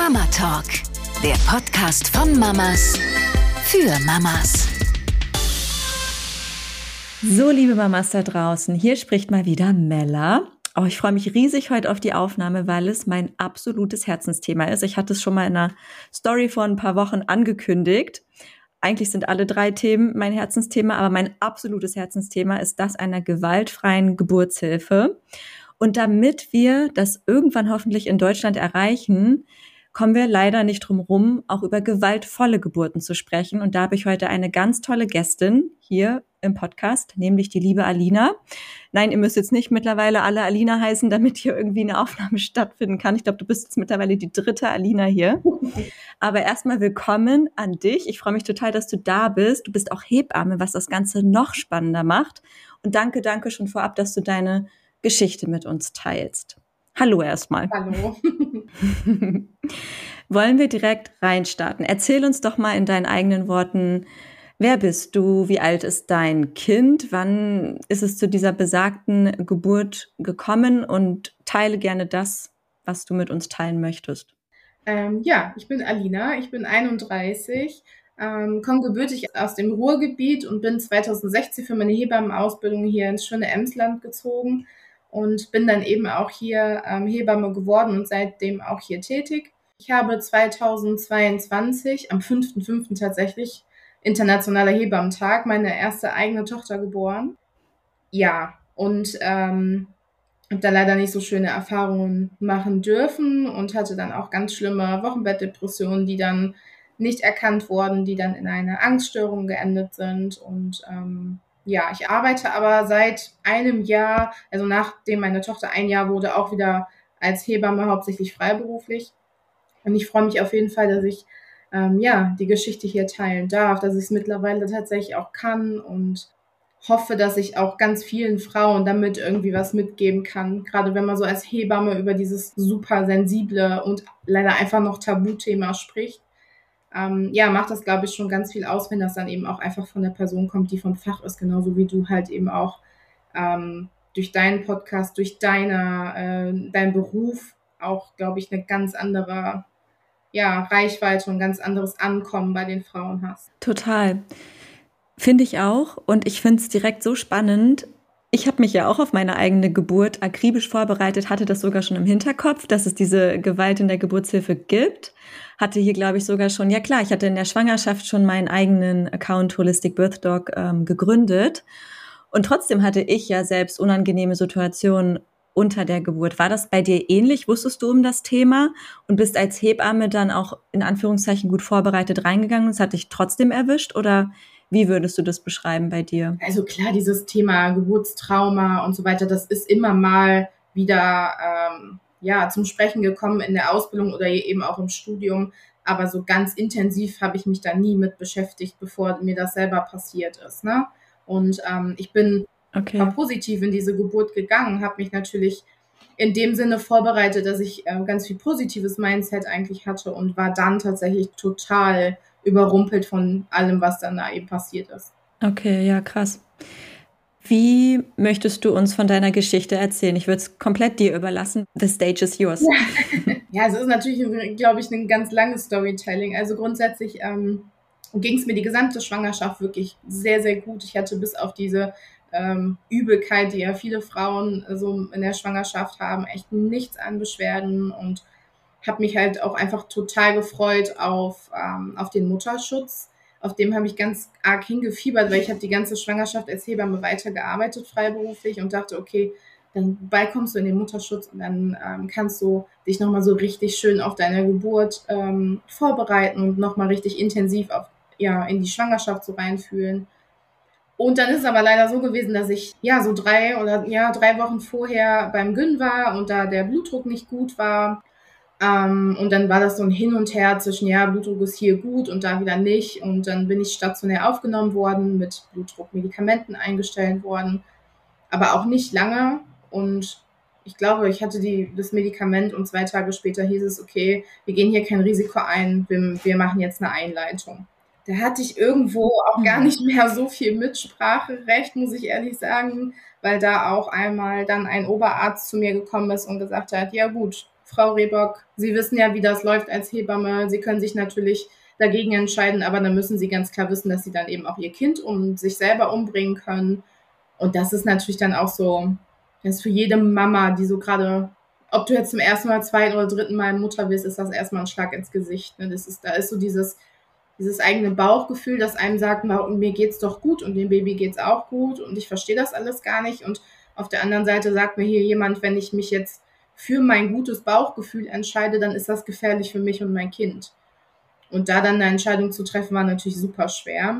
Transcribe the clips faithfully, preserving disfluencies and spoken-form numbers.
Mama Talk, der Podcast von Mamas für Mamas. So, liebe Mamas da draußen, hier spricht mal wieder Mella. Oh, ich freue mich riesig heute auf die Aufnahme, weil es mein absolutes Herzensthema ist. Ich hatte es schon mal in einer Story vor ein paar Wochen angekündigt. Eigentlich sind alle drei Themen mein Herzensthema, aber mein absolutes Herzensthema ist das einer gewaltfreien Geburtshilfe. Und damit wir das irgendwann hoffentlich in Deutschland erreichen, kommen wir leider nicht drum rum, auch über gewaltvolle Geburten zu sprechen. Und da habe ich heute eine ganz tolle Gästin hier im Podcast, nämlich die liebe Alina. Nein, ihr müsst jetzt nicht mittlerweile alle Alina heißen, damit hier irgendwie eine Aufnahme stattfinden kann. Ich glaube, du bist jetzt mittlerweile die dritte Alina hier. Aber erstmal willkommen an dich. Ich freue mich total, dass du da bist. Du bist auch Hebamme, was das Ganze noch spannender macht. Und danke, danke schon vorab, dass du deine Geschichte mit uns teilst. Hallo erstmal. Hallo. Wollen wir direkt reinstarten? Erzähl uns doch mal in deinen eigenen Worten, wer bist du? Wie alt ist dein Kind? Wann ist es zu dieser besagten Geburt gekommen? Und teile gerne das, was du mit uns teilen möchtest. Ähm, ja, ich bin Alina, ich bin einunddreißig, ähm, komme gebürtig aus dem Ruhrgebiet und bin zweitausendsechzehn für meine Hebammenausbildung hier ins schöne Emsland gezogen und bin dann eben auch hier ähm, Hebamme geworden und seitdem auch hier tätig. Ich habe zweitausendzweiundzwanzig, am fünften fünften tatsächlich, Internationaler Hebammentag, meine erste eigene Tochter geboren. Ja, und ähm, habe da leider nicht so schöne Erfahrungen machen dürfen und hatte dann auch ganz schlimme Wochenbettdepressionen, die dann nicht erkannt wurden, die dann in eine Angststörung geendet sind. Und ähm, ja, ich arbeite aber seit einem Jahr, also nachdem meine Tochter ein Jahr wurde, auch wieder als Hebamme, hauptsächlich freiberuflich. Und ich freue mich auf jeden Fall, dass ich ähm, ja die Geschichte hier teilen darf, dass ich es mittlerweile tatsächlich auch kann und hoffe, dass ich auch ganz vielen Frauen damit irgendwie was mitgeben kann. Gerade wenn man so als Hebamme über dieses super sensible und leider einfach noch Tabuthema spricht. Ähm, ja, macht das, glaube ich, schon ganz viel aus, wenn das dann eben auch einfach von der Person kommt, die vom Fach ist, genauso wie du halt eben auch ähm, durch deinen Podcast, durch deine, äh, deinen Beruf auch, glaube ich, eine ganz andere ja, Reichweite und ein ganz anderes Ankommen bei den Frauen hast. Total. Finde ich auch. Und ich finde es direkt so spannend. Ich habe mich ja auch auf meine eigene Geburt akribisch vorbereitet, hatte das sogar schon im Hinterkopf, dass es diese Gewalt in der Geburtshilfe gibt. Hatte hier, glaube ich, sogar schon, ja klar, ich hatte in der Schwangerschaft schon meinen eigenen Account Holistic Birth Dog ähm, gegründet. Und trotzdem hatte ich ja selbst unangenehme Situationen unter der Geburt. War das bei dir ähnlich? Wusstest du um das Thema und bist als Hebamme dann auch in Anführungszeichen gut vorbereitet reingegangen und es hat dich trotzdem erwischt? Oder wie würdest du das beschreiben bei dir? Also klar, dieses Thema Geburtstrauma und so weiter, das ist immer mal wieder ähm, ja zum Sprechen gekommen in der Ausbildung oder eben auch im Studium. Aber so ganz intensiv habe ich mich da nie mit beschäftigt, bevor mir das selber passiert ist. Ne? Und ähm, ich bin Okay. war positiv in diese Geburt gegangen, habe mich natürlich in dem Sinne vorbereitet, dass ich äh, ganz viel positives Mindset eigentlich hatte und war dann tatsächlich total überrumpelt von allem, was dann da eben passiert ist. Okay, ja, krass. Wie möchtest du uns von deiner Geschichte erzählen? Ich würde es komplett dir überlassen. The stage is yours. Ja, ja, es ist natürlich, glaube ich, ein ganz langes Storytelling. Also grundsätzlich ähm, ging es mir die gesamte Schwangerschaft wirklich sehr, sehr gut. Ich hatte bis auf diese ähm, Übelkeit, die ja viele Frauen so in der Schwangerschaft haben, echt nichts an Beschwerden und habe mich halt auch einfach total gefreut auf, ähm, auf den Mutterschutz. Auf dem habe ich ganz arg hingefiebert, weil ich habe die ganze Schwangerschaft als Hebamme weitergearbeitet, freiberuflich, und dachte, okay, dann bald kommst du in den Mutterschutz und dann ähm, kannst du dich nochmal so richtig schön auf deine Geburt ähm, vorbereiten und nochmal richtig intensiv auf, ja, in die Schwangerschaft so reinfühlen. Und dann ist es aber leider so gewesen, dass ich ja so drei oder ja drei Wochen vorher beim Gyn war und da der Blutdruck nicht gut war. Ähm, und dann war das so ein Hin und Her zwischen, ja, Blutdruck ist hier gut und da wieder nicht. Und dann bin ich stationär aufgenommen worden, mit Blutdruckmedikamenten eingestellt worden, aber auch nicht lange. Und ich glaube, ich hatte die, das Medikament und zwei Tage später hieß es, okay, wir gehen hier kein Risiko ein, wir, wir machen jetzt eine Einleitung. Da hatte ich irgendwo auch gar nicht mehr so viel Mitspracherecht, muss ich ehrlich sagen, weil da auch einmal dann ein Oberarzt zu mir gekommen ist und gesagt hat, ja gut, Frau Rehbock, Sie wissen ja, wie das läuft als Hebamme. Sie können sich natürlich dagegen entscheiden, aber dann müssen Sie ganz klar wissen, dass Sie dann eben auch Ihr Kind um sich selber umbringen können. Und das ist natürlich dann auch so, das ist für jede Mama, die so gerade, ob du jetzt zum ersten Mal, zweiten oder dritten Mal Mutter wirst, ist das erstmal ein Schlag ins Gesicht. Ne? Das ist, da ist so dieses, dieses eigene Bauchgefühl, das einem sagt, mir geht's doch gut und dem Baby geht's auch gut und ich verstehe das alles gar nicht. Und auf der anderen Seite sagt mir hier jemand, wenn ich mich jetzt für mein gutes Bauchgefühl entscheide, dann ist das gefährlich für mich und mein Kind. Und da dann eine Entscheidung zu treffen, war natürlich super schwer.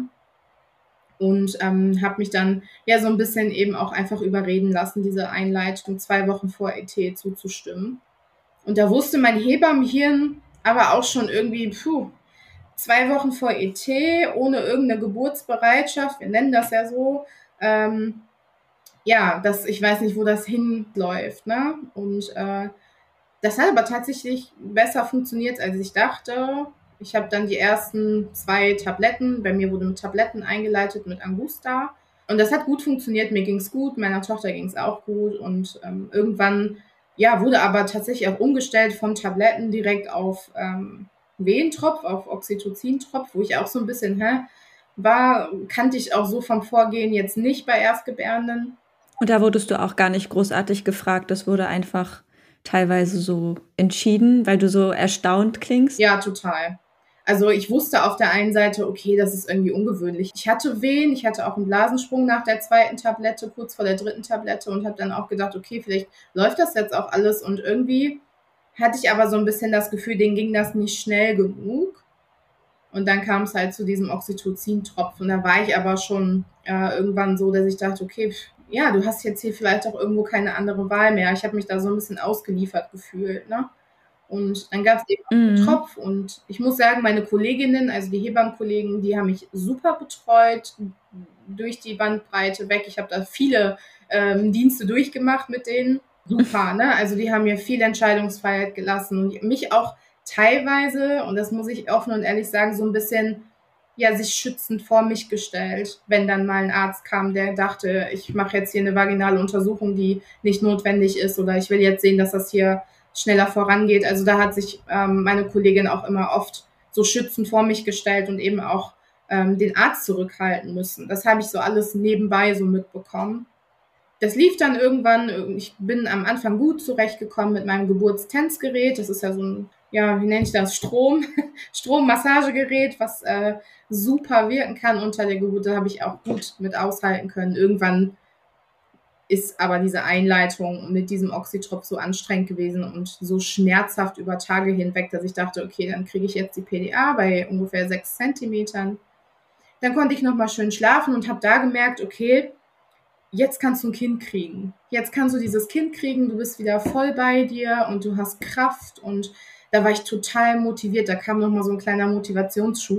Und ähm, habe mich dann ja so ein bisschen eben auch einfach überreden lassen, diese Einleitung zwei Wochen vor E T zuzustimmen. Und da wusste mein Hebammenhirn aber auch schon irgendwie, puh, zwei Wochen vor E T, ohne irgendeine Geburtsbereitschaft, wir nennen das ja so, ähm, ja, das, ich weiß nicht, wo das hinläuft, ne? Und äh, das hat aber tatsächlich besser funktioniert, als ich dachte. Ich habe dann die ersten zwei Tabletten, bei mir wurde mit Tabletten eingeleitet, mit Angusta. Und das hat gut funktioniert, mir ging's gut, meiner Tochter ging's auch gut. Und ähm, irgendwann, ja, wurde aber tatsächlich auch umgestellt von Tabletten direkt auf ähm, Wehentropf, auf Oxytocin-Tropf, wo ich auch so ein bisschen, hä, war, kannte ich auch so vom Vorgehen jetzt nicht bei Erstgebärenden. Und da wurdest du auch gar nicht großartig gefragt, das wurde einfach teilweise so entschieden, weil du so erstaunt klingst? Ja, total. Also ich wusste auf der einen Seite, okay, das ist irgendwie ungewöhnlich. Ich hatte Wehen, ich hatte auch einen Blasensprung nach der zweiten Tablette, kurz vor der dritten Tablette und habe dann auch gedacht, okay, vielleicht läuft das jetzt auch alles. Und irgendwie hatte ich aber so ein bisschen das Gefühl, denen ging das nicht schnell genug. Und dann kam es halt zu diesem Oxytocin-Tropf. Und da war ich aber schon äh, irgendwann so, dass ich dachte, okay, pff, ja, du hast jetzt hier vielleicht auch irgendwo keine andere Wahl mehr. Ich habe mich da so ein bisschen ausgeliefert gefühlt, ne? Und dann gab es eben auch den Mhm. Tropf und ich muss sagen, meine Kolleginnen, also die Hebammenkollegen, die haben mich super betreut, durch die Bandbreite weg. Ich habe da viele ähm, Dienste durchgemacht mit denen. Super, ne? Also die haben mir viel Entscheidungsfreiheit gelassen und mich auch teilweise, und das muss ich offen und ehrlich sagen, so ein bisschen, ja, sich schützend vor mich gestellt, wenn dann mal ein Arzt kam, der dachte, ich mache jetzt hier eine vaginale Untersuchung, die nicht notwendig ist oder ich will jetzt sehen, dass das hier schneller vorangeht. Also da hat sich ähm, meine Kollegin auch immer oft so schützend vor mich gestellt und eben auch ähm, den Arzt zurückhalten müssen. Das habe ich so alles nebenbei so mitbekommen. Das lief dann irgendwann, ich bin am Anfang gut zurechtgekommen mit meinem Geburtstänzgerät. Das ist ja so ein, ja, wie nenne ich das, Strom, Strommassagegerät, was äh, super wirken kann unter der Geburt. Da habe ich auch gut mit aushalten können. Irgendwann ist aber diese Einleitung mit diesem Oxytropf so anstrengend gewesen und so schmerzhaft über Tage hinweg, dass ich dachte, okay, dann kriege ich jetzt die P D A bei ungefähr sechs Zentimetern. Dann konnte ich nochmal schön schlafen und habe da gemerkt, okay, jetzt kannst du ein Kind kriegen. Jetzt kannst du dieses Kind kriegen, du bist wieder voll bei dir und du hast Kraft und da war ich total motiviert. Da kam nochmal so ein kleiner Motivationsschub.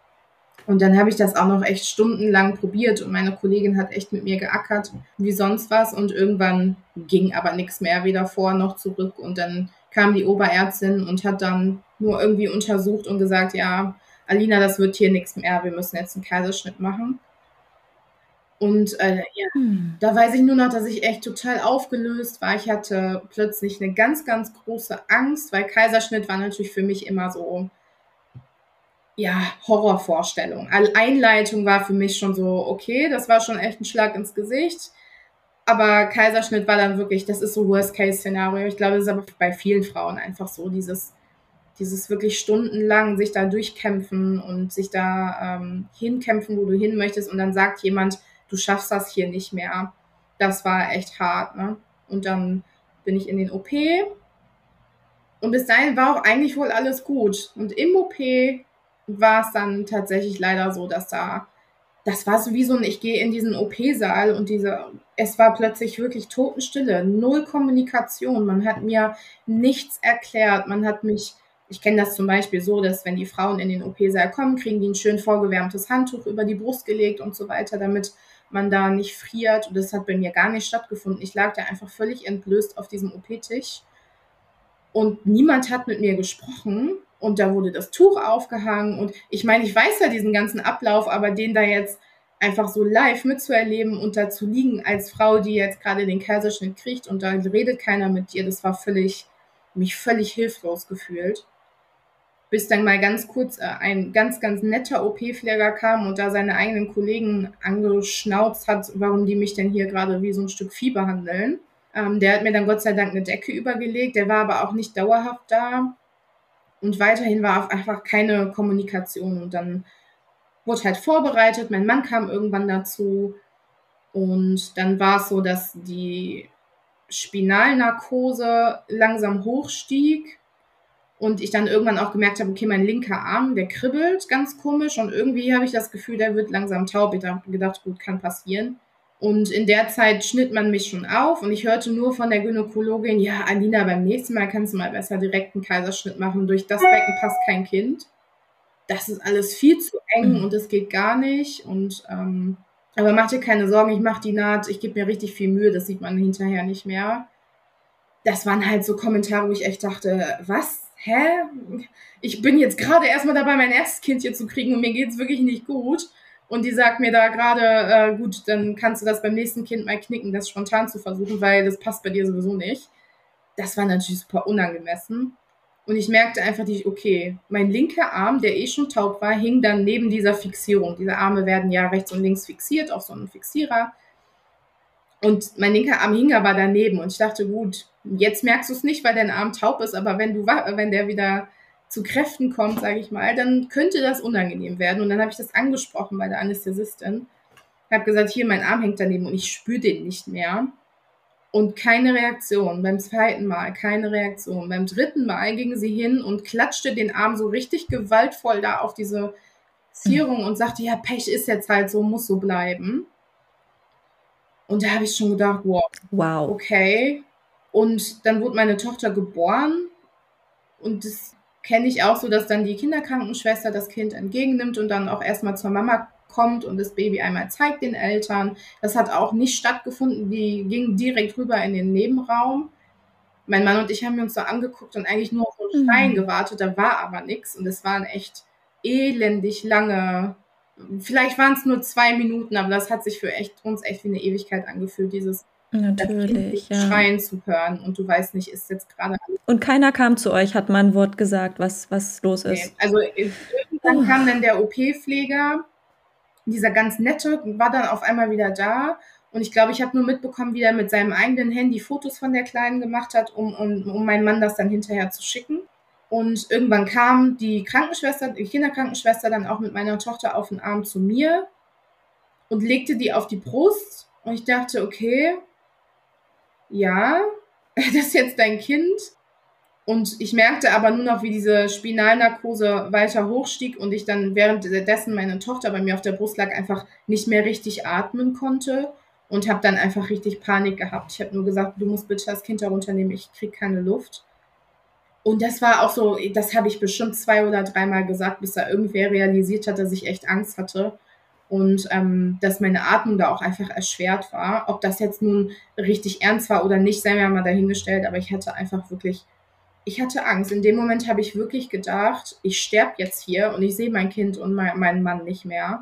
Und dann habe ich das auch noch echt stundenlang probiert und meine Kollegin hat echt mit mir geackert, wie sonst was. Und irgendwann ging aber nichts mehr, weder vor noch zurück. Und dann kam die Oberärztin und hat dann nur irgendwie untersucht und gesagt, ja, Alina, das wird hier nichts mehr, wir müssen jetzt einen Kaiserschnitt machen. Und äh, ja, hm. da weiß ich nur noch, dass ich echt total aufgelöst war. Ich hatte plötzlich eine ganz, ganz große Angst, weil Kaiserschnitt war natürlich für mich immer so, ja, Horrorvorstellung. Einleitung war für mich schon so, okay, das war schon echt ein Schlag ins Gesicht. Aber Kaiserschnitt war dann wirklich, das ist so Worst-Case-Szenario. Ich glaube, das ist aber bei vielen Frauen einfach so, dieses, dieses wirklich stundenlang sich da durchkämpfen und sich da ähm, hinkämpfen, wo du hin möchtest. Und dann sagt jemand, du schaffst das hier nicht mehr. Das war echt hart, ne? Und dann bin ich in den O P. Und bis dahin war auch eigentlich wohl alles gut. Und im O P war es dann tatsächlich leider so, dass da, das war so wie so ein, ich gehe in diesen O P-Saal und diese, es war plötzlich wirklich Totenstille, null Kommunikation, man hat mir nichts erklärt, man hat mich, ich kenne das zum Beispiel so, dass wenn die Frauen in den O P-Saal kommen, kriegen die ein schön vorgewärmtes Handtuch über die Brust gelegt und so weiter, damit man da nicht friert und das hat bei mir gar nicht stattgefunden. Ich lag da einfach völlig entblößt auf diesem O P-Tisch und niemand hat mit mir gesprochen. Und da wurde das Tuch aufgehangen. Und ich meine, ich weiß ja diesen ganzen Ablauf, aber den da jetzt einfach so live mitzuerleben und da zu liegen als Frau, die jetzt gerade den Kaiserschnitt kriegt und da redet keiner mit dir, das war völlig, mich völlig hilflos gefühlt. Bis dann mal ganz kurz äh, ein ganz, ganz netter O P-Pfleger kam und da seine eigenen Kollegen angeschnauzt hat, warum die mich denn hier gerade wie so ein Stück Vieh behandeln. Ähm, der hat mir dann Gott sei Dank eine Decke übergelegt, der war aber auch nicht dauerhaft da. Und weiterhin war einfach keine Kommunikation. Und dann wurde halt vorbereitet, mein Mann kam irgendwann dazu. Und dann war es so, dass die Spinalnarkose langsam hochstieg. Und ich dann irgendwann auch gemerkt habe, okay, mein linker Arm, der kribbelt ganz komisch. Und irgendwie habe ich das Gefühl, der wird langsam taub. Ich habe gedacht, gut, kann passieren. Und in der Zeit schnitt man mich schon auf. Und ich hörte nur von der Gynäkologin, ja, Alina, beim nächsten Mal kannst du mal besser direkt einen Kaiserschnitt machen. Durch das Becken passt kein Kind. Das ist alles viel zu eng mhm. und das geht gar nicht. Und ähm, aber mach dir keine Sorgen, ich mache die Naht, ich gebe mir richtig viel Mühe, das sieht man hinterher nicht mehr. Das waren halt so Kommentare, wo ich echt dachte, was? Hä? Ich bin jetzt gerade erstmal dabei, mein erstes Kind hier zu kriegen und mir geht's wirklich nicht gut. Und die sagt mir da gerade, äh, gut, dann kannst du das beim nächsten Kind mal knicken, das spontan zu versuchen, weil das passt bei dir sowieso nicht. Das war natürlich super unangemessen. Und ich merkte einfach, die, okay, mein linker Arm, der eh schon taub war, hing dann neben dieser Fixierung. Diese Arme werden ja rechts und links fixiert auf so einem Fixierer. Und mein linker Arm hing aber daneben. Und ich dachte, gut, jetzt merkst du es nicht, weil dein Arm taub ist, aber wenn du, wenn der wieder zu Kräften kommt, sage ich mal, dann könnte das unangenehm werden. Und dann habe ich das angesprochen bei der Anästhesistin. Ich habe gesagt, hier, mein Arm hängt daneben und ich spüre den nicht mehr. Und keine Reaktion. Beim zweiten Mal keine Reaktion. Beim dritten Mal ging sie hin und klatschte den Arm so richtig gewaltvoll da auf diese Zierung und sagte, ja, Pech ist jetzt halt so, muss so bleiben. Und da habe ich schon gedacht, wow, wow, okay. Und dann wurde meine Tochter geboren und das kenne ich auch so, dass dann die Kinderkrankenschwester das Kind entgegennimmt und dann auch erstmal zur Mama kommt und das Baby einmal zeigt den Eltern. Das hat auch nicht stattgefunden, die ging direkt rüber in den Nebenraum. Mein Mann und ich haben uns so angeguckt und eigentlich nur auf so einen Stein gewartet, da war aber nichts und es waren echt elendig lange, vielleicht waren es nur zwei Minuten, aber das hat sich für echt, uns echt wie eine Ewigkeit angefühlt, dieses natürlich, ja. Schreien zu hören und du weißt nicht, ist jetzt gerade... Und keiner kam zu euch, hat mal ein Wort gesagt, was, was los ist? Nee. Also irgendwann oh. kam dann der O P-Pfleger, dieser ganz nette, war dann auf einmal wieder da und ich glaube, ich habe nur mitbekommen, wie er mit seinem eigenen Handy Fotos von der Kleinen gemacht hat, um, um, um meinen Mann das dann hinterher zu schicken. Und irgendwann kam die Krankenschwester, die Kinderkrankenschwester dann auch mit meiner Tochter auf den Arm zu mir und legte die auf die Brust und ich dachte, okay, ja, das ist jetzt dein Kind. Und ich merkte aber nur noch, wie diese Spinalnarkose weiter hochstieg und ich dann währenddessen meine Tochter bei mir auf der Brust lag, einfach nicht mehr richtig atmen konnte und habe dann einfach richtig Panik gehabt. Ich habe nur gesagt, du musst bitte das Kind herunternehmen, ich kriege keine Luft. Und das war auch so, das habe ich bestimmt zwei oder dreimal gesagt, bis da irgendwer realisiert hat, dass ich echt Angst hatte. Und ähm, dass meine Atmung da auch einfach erschwert war. Ob das jetzt nun richtig ernst war oder nicht, sei mir mal dahingestellt, aber ich hatte einfach wirklich, ich hatte Angst. In dem Moment habe ich wirklich gedacht, ich sterbe jetzt hier und ich sehe mein Kind und mein, meinen Mann nicht mehr.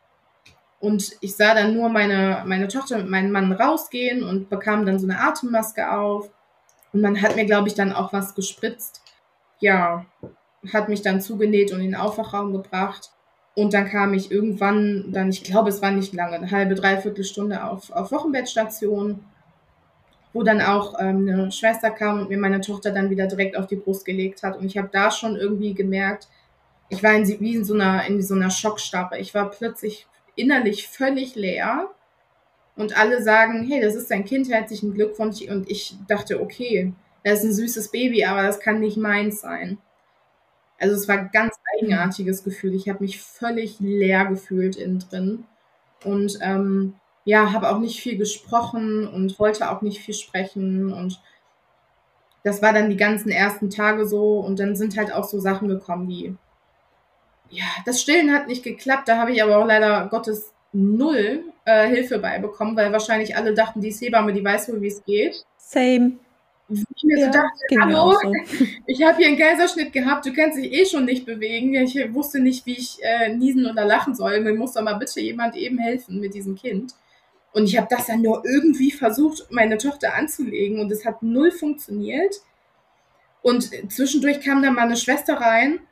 Und ich sah dann nur meine, meine Tochter mit meinem Mann rausgehen und bekam dann so eine Atemmaske auf. Und man hat mir, glaube ich, dann auch was gespritzt. Ja, hat mich dann zugenäht und in den Aufwachraum gebracht. Und dann kam ich irgendwann, dann, ich glaube, es war nicht lange, eine halbe, dreiviertel Stunde auf, auf Wochenbettstation, wo dann auch ähm, eine Schwester kam und mir meine Tochter dann wieder direkt auf die Brust gelegt hat. Und ich habe da schon irgendwie gemerkt, ich war in, wie in so einer, in so einer Schockstarre. Ich war plötzlich innerlich völlig leer. Und alle sagen, hey, das ist dein Kind, herzlichen Glückwunsch. Und ich dachte, okay, das ist ein süßes Baby, aber das kann nicht meins sein. Also es war ein ganz eigenartiges Gefühl. Ich habe mich völlig leer gefühlt innen drin und ähm, ja, habe auch nicht viel gesprochen und wollte auch nicht viel sprechen und das war dann die ganzen ersten Tage so und dann sind halt auch so Sachen gekommen wie, ja, das Stillen hat nicht geklappt, da habe ich aber auch leider Gottes null äh, Hilfe bei bekommen, weil wahrscheinlich alle dachten, die ist Hebamme, die weiß wohl, wie es geht. Same. Ich mir ja, so dachte, hallo, so. Ich habe hier einen Kaiserschnitt gehabt, du kannst dich eh schon nicht bewegen. Ich wusste nicht, wie ich äh, niesen oder lachen soll. Mir muss doch mal bitte jemand eben helfen mit diesem Kind. Und ich habe das dann nur irgendwie versucht, meine Tochter anzulegen und es hat null funktioniert. Und zwischendurch kam dann mal eine Schwester rein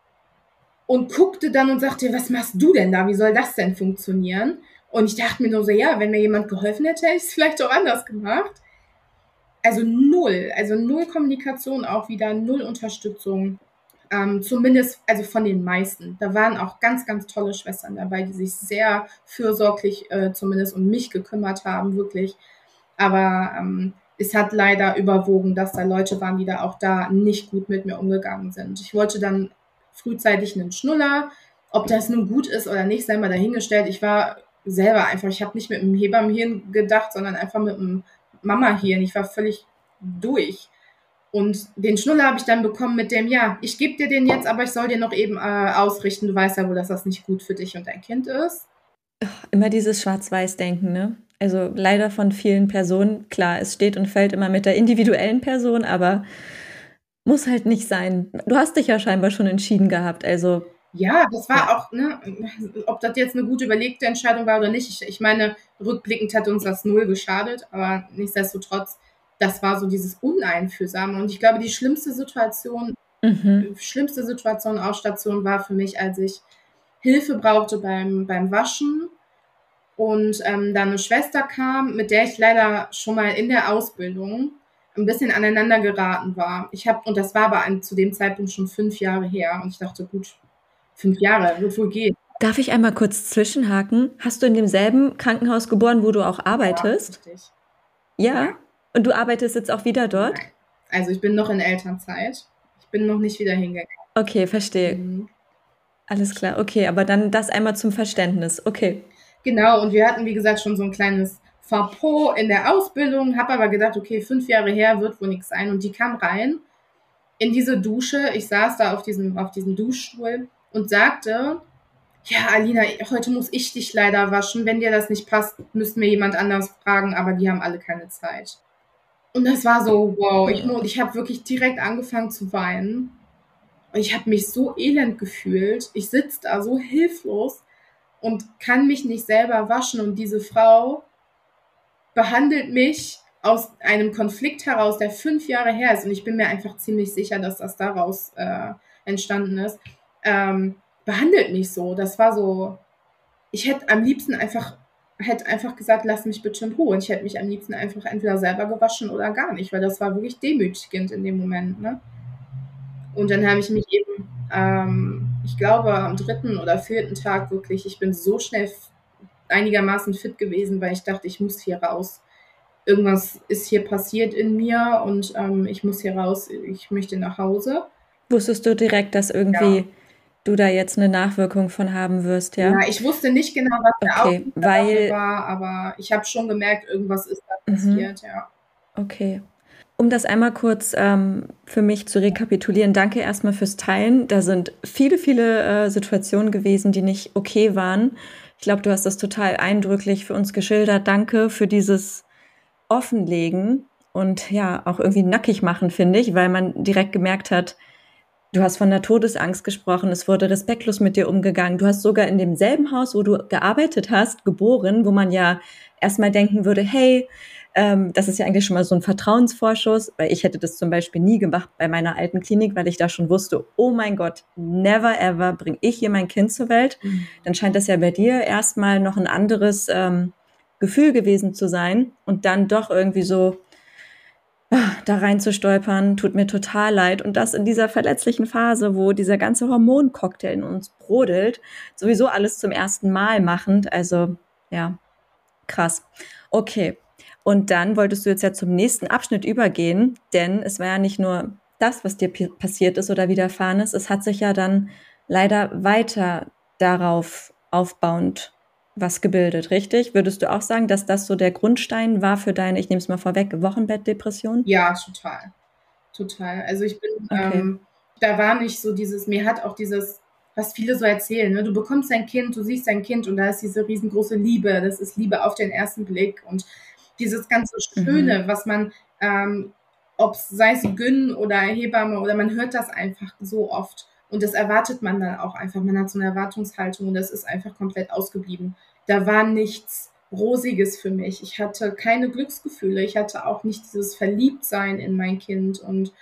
und guckte dann und sagte, was machst du denn da? Wie soll das denn funktionieren? Und ich dachte mir nur so, ja, wenn mir jemand geholfen hätte, hätte ich es vielleicht auch anders gemacht. Also null, also null Kommunikation auch wieder, null Unterstützung. Ähm, zumindest, also von den meisten. Da waren auch ganz, ganz tolle Schwestern dabei, die sich sehr fürsorglich äh, zumindest um mich gekümmert haben, wirklich. Aber ähm, es hat leider überwogen, dass da Leute waren, die da auch da nicht gut mit mir umgegangen sind. Ich wollte dann frühzeitig einen Schnuller. Ob das nun gut ist oder nicht, sei mal dahingestellt. Ich war selber einfach, ich habe nicht mit dem Hebammenhirn gedacht, sondern einfach mit dem Mama-Hirn. Ich war völlig durch. Und den Schnuller habe ich dann bekommen mit dem, ja, ich gebe dir den jetzt, aber ich soll dir noch eben äh, ausrichten. Du weißt ja wohl, dass das nicht gut für dich und dein Kind ist. Immer dieses Schwarz-Weiß-Denken, ne? Also leider von vielen Personen. Klar, es steht und fällt immer mit der individuellen Person, aber muss halt nicht sein. Du hast dich ja scheinbar schon entschieden gehabt, also Ja, das war Ja. auch, ne, ob das jetzt eine gut überlegte Entscheidung war oder nicht. Ich, ich meine, rückblickend hat uns das null geschadet, aber nichtsdestotrotz, das war so dieses Uneinfühlsame. Und ich glaube, die schlimmste Situation, Mhm. schlimmste Situation auf Station war für mich, als ich Hilfe brauchte beim, beim Waschen und ähm, dann eine Schwester kam, mit der ich leider schon mal in der Ausbildung ein bisschen aneinander geraten war. Ich habe, und das war aber an, zu dem Zeitpunkt schon fünf Jahre her, und ich dachte, gut, fünf Jahre, wird wohl gehen. Darf ich einmal kurz zwischenhaken? Hast du in demselben Krankenhaus geboren, wo du auch arbeitest? Ja, richtig. Ja? Ja. Und du arbeitest jetzt auch wieder dort? Nein. Also ich bin noch in Elternzeit. Ich bin noch nicht wieder hingegangen. Okay, verstehe. Mhm. Alles klar, okay, aber dann das einmal zum Verständnis. Okay. Genau, und wir hatten, wie gesagt, schon so ein kleines Verpot in der Ausbildung, habe aber gedacht, okay, fünf Jahre her wird wohl nichts sein. Und die kam rein in diese Dusche. Ich saß da auf diesem, auf diesem Duschstuhl und sagte, ja, Alina, heute muss ich dich leider waschen. Wenn dir das nicht passt, müssten wir jemand anders fragen, aber die haben alle keine Zeit. Und das war so, wow, ich, mu- ich habe wirklich direkt angefangen zu weinen. Und ich habe mich so elend gefühlt. Ich sitze da so hilflos und kann mich nicht selber waschen. Und diese Frau behandelt mich aus einem Konflikt heraus, der fünf Jahre her ist. Und ich bin mir einfach ziemlich sicher, dass das daraus äh, entstanden ist. Ähm, behandelt mich so. Das war so, ich hätte am liebsten einfach, hätte einfach gesagt, lass mich bitte in Ruhe. Und ich hätte mich am liebsten einfach entweder selber gewaschen oder gar nicht, weil das war wirklich demütigend in dem Moment, ne? Und dann habe ich mich eben, ähm, ich glaube, am dritten oder vierten Tag wirklich, ich bin so schnell f- einigermaßen fit gewesen, weil ich dachte, ich muss hier raus. Irgendwas ist hier passiert in mir und ähm, ich muss hier raus, ich möchte nach Hause. Wusstest du direkt, dass irgendwie Ja. du da jetzt eine Nachwirkung von haben wirst, ja? Ja, ich wusste nicht genau, was der Okay, Auslöser dafür weil, war, aber ich habe schon gemerkt, irgendwas ist da Mhm. passiert, ja. okay. Um das einmal kurz ähm, für mich zu rekapitulieren, danke erstmal fürs Teilen. Da sind viele, viele äh, Situationen gewesen, die nicht okay waren. Ich glaube, du hast das total eindrücklich für uns geschildert. Danke für dieses Offenlegen und ja, auch irgendwie nackig machen, finde ich, weil man direkt gemerkt hat, du hast von der Todesangst gesprochen, es wurde respektlos mit dir umgegangen. Du hast sogar in demselben Haus, wo du gearbeitet hast, geboren, wo man ja erstmal denken würde, hey, ähm, das ist ja eigentlich schon mal so ein Vertrauensvorschuss, weil ich hätte das zum Beispiel nie gemacht bei meiner alten Klinik, weil ich da schon wusste, oh mein Gott, never ever bringe ich hier mein Kind zur Welt. Dann scheint das ja bei dir erstmal noch ein anderes ähm, Gefühl gewesen zu sein und dann doch irgendwie so da rein zu stolpern, tut mir total leid. Und das in dieser verletzlichen Phase, wo dieser ganze Hormoncocktail in uns brodelt, sowieso alles zum ersten Mal machend. Also, ja, krass. Okay. Und dann wolltest du jetzt ja zum nächsten Abschnitt übergehen, denn es war ja nicht nur das, was dir pi- passiert ist oder widerfahren ist, es hat sich ja dann leider weiter darauf aufbauend was gebildet, richtig? Würdest du auch sagen, dass das so der Grundstein war für deine, ich nehme es mal vorweg, Wochenbettdepression? Ja, total. Total. Also ich bin, Okay. ähm, da war nicht so dieses, mir hat auch dieses, was viele so erzählen, ne? Du bekommst ein Kind, du siehst ein Kind und da ist diese riesengroße Liebe, das ist Liebe auf den ersten Blick und dieses ganze Schöne, Mhm. was man, ähm, ob es sei es Gyn oder Hebamme oder man hört das einfach so oft und das erwartet man dann auch einfach, man hat so eine Erwartungshaltung und das ist einfach komplett ausgeblieben. Da war nichts Rosiges für mich. Ich hatte keine Glücksgefühle. Ich hatte auch nicht dieses Verliebtsein in mein Kind. Und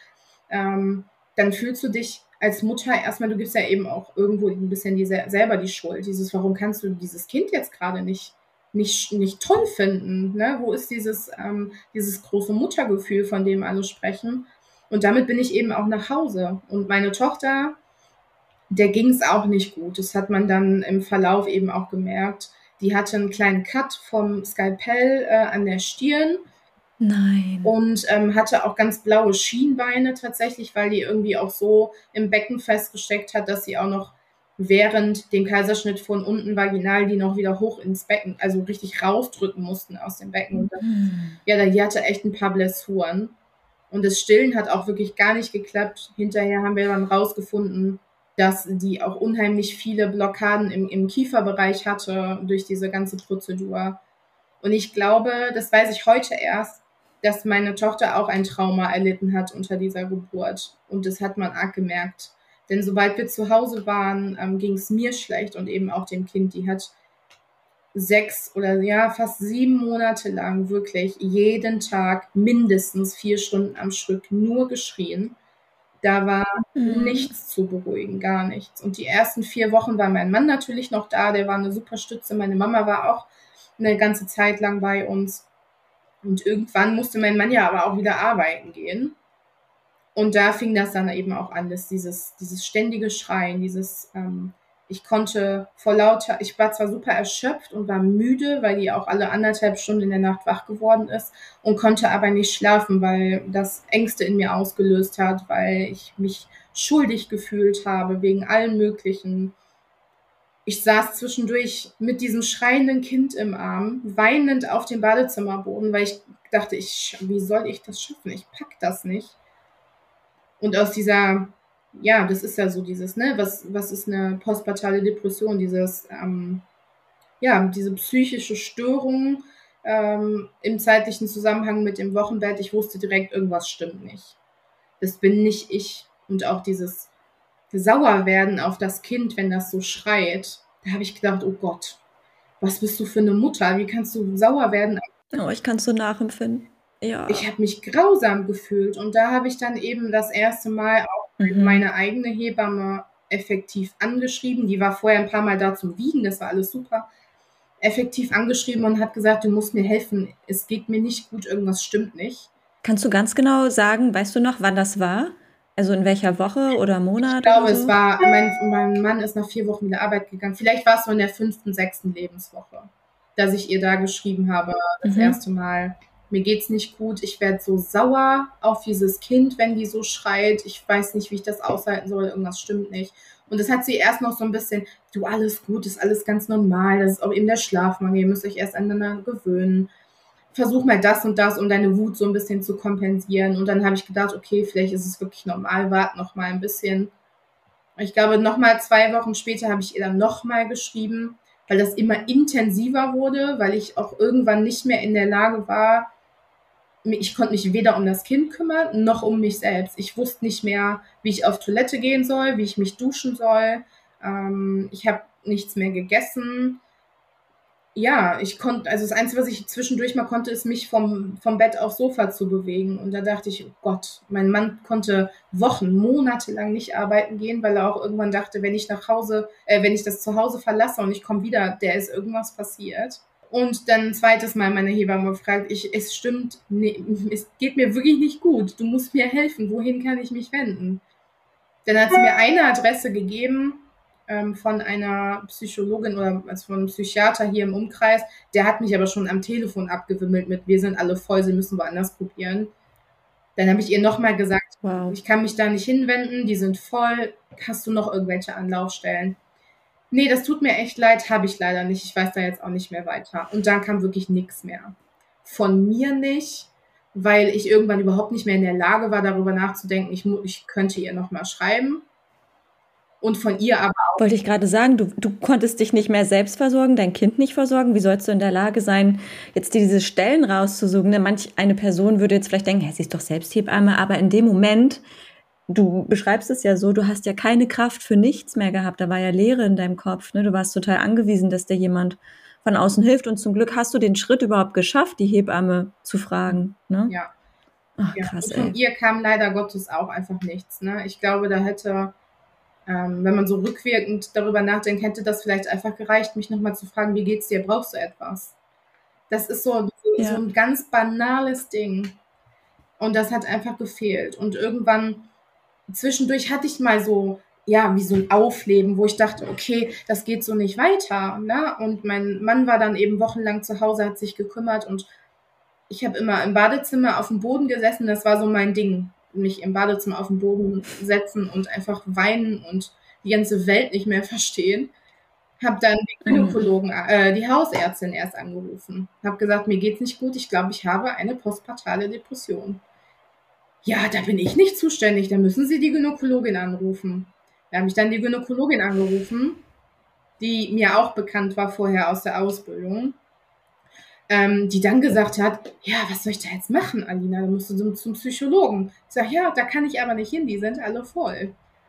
ähm, dann fühlst du dich als Mutter erstmal, du gibst ja eben auch irgendwo ein bisschen die, selber die Schuld. Dieses, warum kannst du dieses Kind jetzt gerade nicht, nicht, nicht toll finden? Ne? Wo ist dieses, ähm, dieses große Muttergefühl, von dem alle sprechen? Und damit bin ich eben auch nach Hause. Und meine Tochter, der ging es auch nicht gut. Das hat man dann im Verlauf eben auch gemerkt. Die hatte einen kleinen Cut vom Skalpell äh, an der Stirn. Nein. Und ähm, hatte auch ganz blaue Schienbeine tatsächlich, weil die irgendwie auch so im Becken festgesteckt hat, dass sie auch noch während dem Kaiserschnitt von unten vaginal die noch wieder hoch ins Becken, also richtig rausdrücken mussten aus dem Becken. Und das, Mhm. ja, die hatte echt ein paar Blessuren. Und das Stillen hat auch wirklich gar nicht geklappt. Hinterher haben wir dann rausgefunden, dass die auch unheimlich viele Blockaden im, im Kieferbereich hatte durch diese ganze Prozedur. Und ich glaube, das weiß ich heute erst, dass meine Tochter auch ein Trauma erlitten hat unter dieser Geburt. Und das hat man arg gemerkt. Denn sobald wir zu Hause waren, ähm, ging es mir schlecht und eben auch dem Kind. Die hat sechs oder ja fast sieben Monate lang wirklich jeden Tag mindestens vier Stunden am Stück nur geschrien. Da war Mhm. nichts zu beruhigen, gar nichts. Und die ersten vier Wochen war mein Mann natürlich noch da, der war eine super Stütze. Meine Mama war auch eine ganze Zeit lang bei uns. Und irgendwann musste mein Mann ja aber auch wieder arbeiten gehen. Und da fing das dann eben auch an, dass dieses, dieses ständige Schreien, dieses, ähm, ich konnte vor lauter, ich war zwar super erschöpft und war müde, weil die auch alle anderthalb Stunden in der Nacht wach geworden ist und konnte aber nicht schlafen, weil das Ängste in mir ausgelöst hat, weil ich mich schuldig gefühlt habe wegen allen möglichen. Ich saß zwischendurch mit diesem schreienden Kind im Arm, weinend auf dem Badezimmerboden, weil ich dachte, ich, wie soll ich das schaffen? Ich pack das nicht. Und aus dieser, ja, das ist ja so dieses, ne, was, was ist eine postpartale Depression, dieses, ähm, ja, diese psychische Störung ähm, im zeitlichen Zusammenhang mit dem Wochenbett. Ich wusste direkt, irgendwas stimmt nicht. Das bin nicht ich. Und auch dieses Sauerwerden auf das Kind, wenn das so schreit, da habe ich gedacht, oh Gott, was bist du für eine Mutter? Wie kannst du sauer werden? Oh, ich kann es so nachempfinden. Ja. Ich habe mich grausam gefühlt. Und da habe ich dann eben das erste Mal auch Mhm. meine eigene Hebamme effektiv angeschrieben. Die war vorher ein paar Mal da zum Wiegen, das war alles super. Effektiv angeschrieben und hat gesagt, du musst mir helfen. Es geht mir nicht gut, irgendwas stimmt nicht. Kannst du ganz genau sagen, weißt du noch, wann das war? Also in welcher Woche oder Monat? Ich glaube, oder so? es war, mein, mein Mann ist nach vier Wochen wieder Arbeit gegangen. Vielleicht war es so in der fünften, sechsten Lebenswoche, dass ich ihr da geschrieben habe, das Mhm. erste Mal, mir geht's nicht gut, ich werde so sauer auf dieses Kind, wenn die so schreit, ich weiß nicht, wie ich das aushalten soll, irgendwas stimmt nicht. Und das hat sie erst noch so ein bisschen, du, alles gut, ist alles ganz normal, das ist auch eben der Schlafmangel, ihr müsst euch erst aneinander gewöhnen. Versuch mal das und das, um deine Wut so ein bisschen zu kompensieren. Und dann habe ich gedacht, okay, vielleicht ist es wirklich normal, warte noch mal ein bisschen. Ich glaube, noch mal zwei Wochen später habe ich ihr dann noch mal geschrieben, weil das immer intensiver wurde, weil ich auch irgendwann nicht mehr in der Lage war, ich konnte mich weder um das Kind kümmern, noch um mich selbst. Ich wusste nicht mehr, wie ich auf Toilette gehen soll, wie ich mich duschen soll. Ähm, ich habe nichts mehr gegessen. Ja, ich konnte, also das Einzige, was ich zwischendurch mal konnte, ist mich vom, vom Bett aufs Sofa zu bewegen. Und da dachte ich, oh Gott, mein Mann konnte Wochen, Monate lang nicht arbeiten gehen, weil er auch irgendwann dachte, wenn ich nach Hause, äh, wenn ich das zu Hause verlasse und ich komme wieder, der ist irgendwas passiert. Und dann ein zweites Mal meine Hebamme gefragt, ich, es stimmt, nee, es geht mir wirklich nicht gut. Du musst mir helfen. Wohin kann ich mich wenden? Dann hat sie mir eine Adresse gegeben, ähm, von einer Psychologin oder also von einem Psychiater hier im Umkreis. Der hat mich aber schon am Telefon abgewimmelt mit, wir sind alle voll, Sie müssen woanders probieren. Dann habe ich ihr nochmal gesagt, Wow. ich kann mich da nicht hinwenden, die sind voll, hast du noch irgendwelche Anlaufstellen? Nee, das tut mir echt leid, habe ich leider nicht, ich weiß da jetzt auch nicht mehr weiter. Und dann kam wirklich nichts mehr. Von mir nicht, weil ich irgendwann überhaupt nicht mehr in der Lage war, darüber nachzudenken, ich, ich könnte ihr nochmal schreiben. Und von ihr aber auch. Wollte ich gerade sagen, du, du konntest dich nicht mehr selbst versorgen, dein Kind nicht versorgen. Wie sollst du in der Lage sein, jetzt diese Stellen rauszusuchen? Ne? Manch eine Person würde jetzt vielleicht denken, hey, sie ist doch selbst Hebamme, aber in dem Moment, du beschreibst es ja so, du hast ja keine Kraft für nichts mehr gehabt. Da war ja Leere in deinem Kopf. Ne? Du warst total angewiesen, dass dir jemand von außen hilft. Und zum Glück hast du den Schritt überhaupt geschafft, die Hebamme zu fragen. Ne? Ja. Ach, Ja, krass, und von ey. ihr kam leider Gottes auch einfach nichts. Ne? Ich glaube, da hätte, ähm, wenn man so rückwirkend darüber nachdenkt, hätte das vielleicht einfach gereicht, mich nochmal zu fragen, wie geht's dir, brauchst du etwas? Das ist so, so, so Ja. ein ganz banales Ding. Und das hat einfach gefehlt. Und irgendwann, zwischendurch hatte ich mal so, ja, wie so ein Aufleben, wo ich dachte, okay, das geht so nicht weiter. Ne? Und mein Mann war dann eben wochenlang zu Hause, hat sich gekümmert und ich habe immer im Badezimmer auf dem Boden gesessen. Das war so mein Ding, mich im Badezimmer auf den Boden setzen und einfach weinen und die ganze Welt nicht mehr verstehen. Habe dann die Mhm. Gynäkologen, äh, die Hausärztin erst angerufen. Habe gesagt, mir geht's nicht gut. Ich glaube, ich habe eine postpartale Depression. Ja, da bin ich nicht zuständig. Da müssen Sie die Gynäkologin anrufen. Da habe ich dann die Gynäkologin angerufen, die mir auch bekannt war vorher aus der Ausbildung. Ähm, die dann gesagt hat, ja, was soll ich da jetzt machen, Alina? Da musst du zum, zum Psychologen. Ich sage, ja, da kann ich aber nicht hin, die sind alle voll.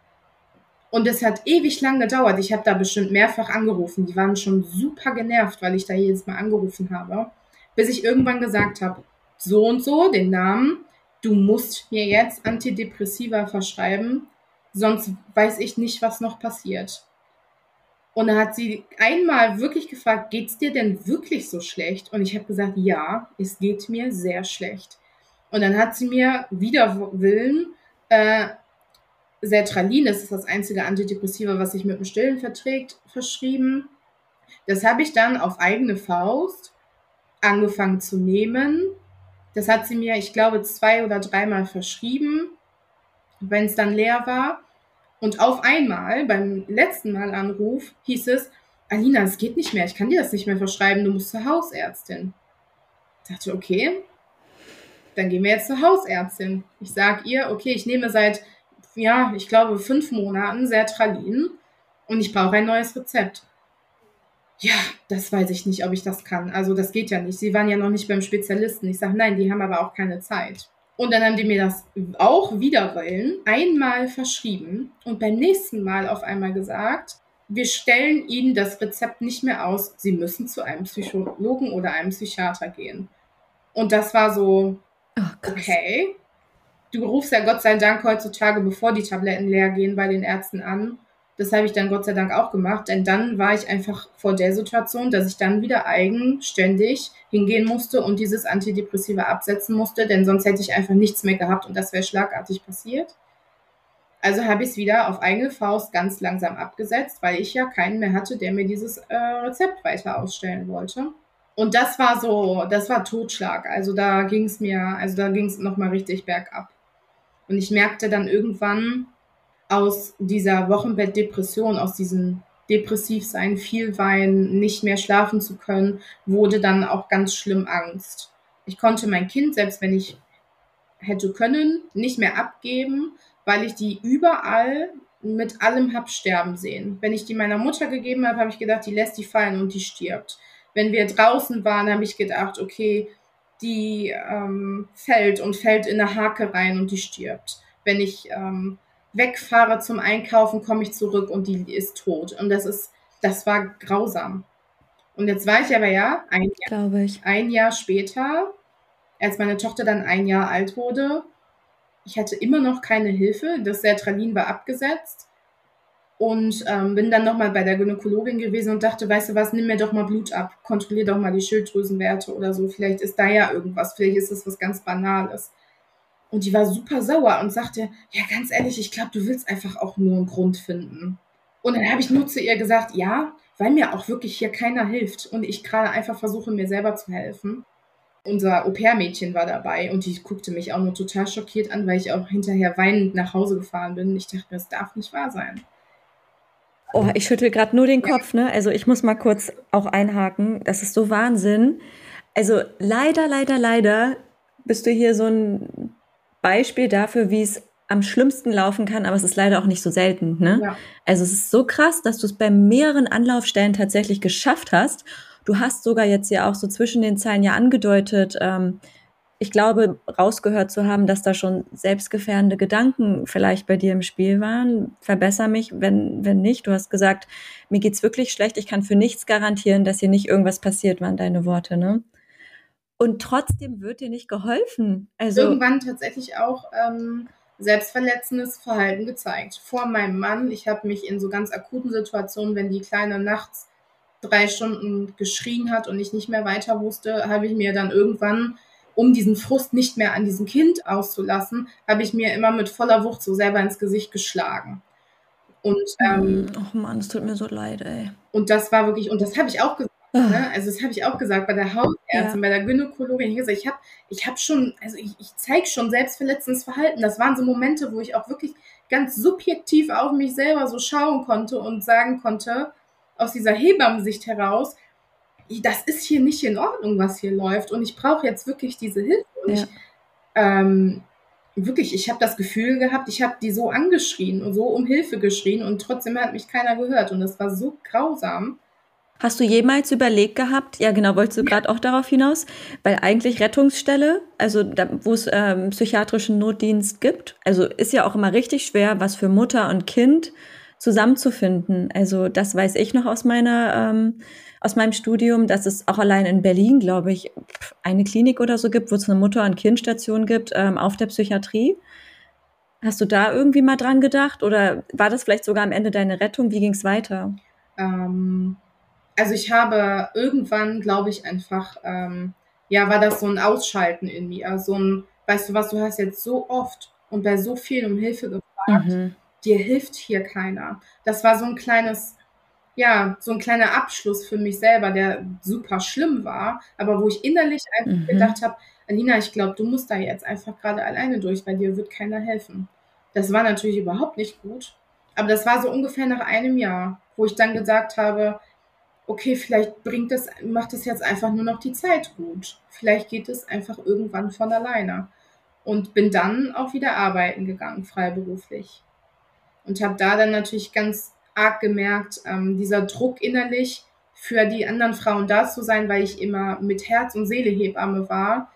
Und es hat ewig lang gedauert. Ich habe da bestimmt mehrfach angerufen. Die waren schon super genervt, weil ich da jedes Mal angerufen habe. Bis ich irgendwann gesagt habe, so und so, den Namen, du musst mir jetzt Antidepressiva verschreiben, sonst weiß ich nicht, was noch passiert. Und dann hat sie einmal wirklich gefragt, geht's dir denn wirklich so schlecht? Und ich habe gesagt, ja, es geht mir sehr schlecht. Und dann hat sie mir wider Willen äh, Sertralin, das ist das einzige Antidepressiva, was sich mit dem Stillen verträgt, verschrieben. Das habe ich dann auf eigene Faust angefangen zu nehmen. Das hat sie mir, ich glaube, zwei oder dreimal verschrieben, wenn es dann leer war. Und auf einmal, beim letzten Mal Anruf, hieß es, Alina, es geht nicht mehr, ich kann dir das nicht mehr verschreiben, du musst zur Hausärztin. Ich dachte, okay, dann gehen wir jetzt zur Hausärztin. Ich sage ihr, okay, ich nehme seit, ja, ich glaube, fünf Monaten Sertralin und ich brauche ein neues Rezept. Ja, das weiß ich nicht, ob ich das kann. Also das geht ja nicht. Sie waren ja noch nicht beim Spezialisten. Ich sage, nein, die haben aber auch keine Zeit. Und dann haben die mir das auch wider Willen einmal verschrieben und beim nächsten Mal auf einmal gesagt, wir stellen Ihnen das Rezept nicht mehr aus. Sie müssen zu einem Psychologen oder einem Psychiater gehen. Und das war so, Oh, krass. okay, du rufst ja Gott sei Dank heutzutage, bevor die Tabletten leer gehen, bei den Ärzten an. Das habe ich dann Gott sei Dank auch gemacht, denn dann war ich einfach vor der Situation, dass ich dann wieder eigenständig hingehen musste und dieses Antidepressiva absetzen musste, denn sonst hätte ich einfach nichts mehr gehabt und das wäre schlagartig passiert. Also habe ich es wieder auf eigene Faust ganz langsam abgesetzt, weil ich ja keinen mehr hatte, der mir dieses äh, Rezept weiter ausstellen wollte. Und das war so, das war Totschlag. Also da ging es mir, also da ging es nochmal richtig bergab. Und ich merkte dann irgendwann aus dieser Wochenbettdepression, aus diesem Depressivsein, viel weinen, nicht mehr schlafen zu können, wurde dann auch ganz schlimm Angst. Ich konnte mein Kind, selbst wenn ich hätte können, nicht mehr abgeben, weil ich die überall mit allem hab sterben sehen. Wenn ich die meiner Mutter gegeben habe, habe ich gedacht, die lässt die fallen und die stirbt. Wenn wir draußen waren, habe ich gedacht, okay, die ähm, fällt und fällt in eine Hake rein und die stirbt. Wenn ich ähm, wegfahre zum Einkaufen, komme ich zurück und die ist tot. Und das ist, das war grausam. Und jetzt war ich aber ja ein Jahr, Glaube ich. ein Jahr später, als meine Tochter dann ein Jahr alt wurde, ich hatte immer noch keine Hilfe. Das Sertralin war abgesetzt. Und ähm, bin dann nochmal bei der Gynäkologin gewesen und dachte, weißt du was, nimm mir doch mal Blut ab, kontrollier doch mal die Schilddrüsenwerte oder so, vielleicht ist da ja irgendwas, vielleicht ist das was ganz Banales. Und die war super sauer und sagte, ja, ganz ehrlich, ich glaube, du willst einfach auch nur einen Grund finden. Und dann habe ich nur zu ihr gesagt, ja, weil mir auch wirklich hier keiner hilft und ich gerade einfach versuche, mir selber zu helfen. Unser Au-pair-Mädchen war dabei und die guckte mich auch nur total schockiert an, weil ich auch hinterher weinend nach Hause gefahren bin. Ich dachte mir, das darf nicht wahr sein. Oh, ich schüttel gerade nur den Kopf, ne? Also ich muss mal kurz auch einhaken. Das ist so Wahnsinn. Also leider, leider, leider bist du hier so ein Beispiel dafür, wie es am schlimmsten laufen kann, aber es ist leider auch nicht so selten, ne? Ja. Also es ist so krass, dass du es bei mehreren Anlaufstellen tatsächlich geschafft hast. Du hast sogar jetzt ja auch so zwischen den Zeilen ja angedeutet, ähm, ich glaube, rausgehört zu haben, dass da schon selbstgefährdende Gedanken vielleicht bei dir im Spiel waren. Verbessere mich, wenn, wenn nicht. Du hast gesagt, mir geht's wirklich schlecht. Ich kann für nichts garantieren, dass hier nicht irgendwas passiert, waren deine Worte, ne? Und trotzdem wird dir nicht geholfen. Also Irgendwann tatsächlich auch ähm, selbstverletzendes Verhalten gezeigt. Vor meinem Mann. Ich habe mich in so ganz akuten Situationen, wenn die Kleine nachts drei Stunden geschrien hat und ich nicht mehr weiter wusste, habe ich mir dann irgendwann, um diesen Frust nicht mehr an diesem Kind auszulassen, habe ich mir immer mit voller Wucht so selber ins Gesicht geschlagen. Und, ähm, ach Mann, es tut mir so leid, ey. und das war wirklich, und das habe ich auch gesagt, Ah, ne? Also das habe ich auch gesagt bei der Hausärztin, ja. bei der Gynäkologin. Ich habe gesagt, ich habe ich hab schon, also ich, ich zeige schon selbstverletzendes Verhalten. Das waren so Momente, wo ich auch wirklich ganz subjektiv auf mich selber so schauen konnte und sagen konnte, aus dieser Hebammensicht heraus, das ist hier nicht in Ordnung, was hier läuft, und ich brauche jetzt wirklich diese Hilfe. Und Ja. ich, ähm, wirklich, ich habe das Gefühl gehabt, ich habe die so angeschrien und so um Hilfe geschrien und trotzdem hat mich keiner gehört und das war so grausam. Hast du jemals überlegt gehabt, ja genau, wolltest du gerade auch darauf hinaus, weil eigentlich Rettungsstelle, also da, wo es ähm, psychiatrischen Notdienst gibt, also ist ja auch immer richtig schwer, was für Mutter und Kind zusammenzufinden. Also das weiß ich noch aus meiner ähm, aus meinem Studium, dass es auch allein in Berlin, glaube ich, eine Klinik oder so gibt, wo es eine Mutter- und Kindstation gibt ähm, auf der Psychiatrie. Hast du da irgendwie mal dran gedacht oder war das vielleicht sogar am Ende deine Rettung? Wie ging es weiter? Ähm, also ich habe irgendwann, glaube ich, einfach, ähm, ja, war das so ein Ausschalten in mir, so ein, weißt du was, du hast jetzt so oft und bei so viel um Hilfe gefragt, Mhm. dir hilft hier keiner. Das war so ein kleines, ja, so ein kleiner Abschluss für mich selber, der super schlimm war, aber wo ich innerlich einfach Mhm. gedacht habe, Alina, ich glaube, du musst da jetzt einfach gerade alleine durch, weil dir wird keiner helfen. Das war natürlich überhaupt nicht gut, aber das war so ungefähr nach einem Jahr, wo ich dann gesagt habe, okay, vielleicht bringt es, macht es jetzt einfach nur noch die Zeit gut. Vielleicht geht es einfach irgendwann von alleine. Und bin dann auch wieder arbeiten gegangen, freiberuflich. Und habe da dann natürlich ganz arg gemerkt, ähm, dieser Druck innerlich für die anderen Frauen da zu sein, weil ich immer mit Herz und Seele Hebamme war,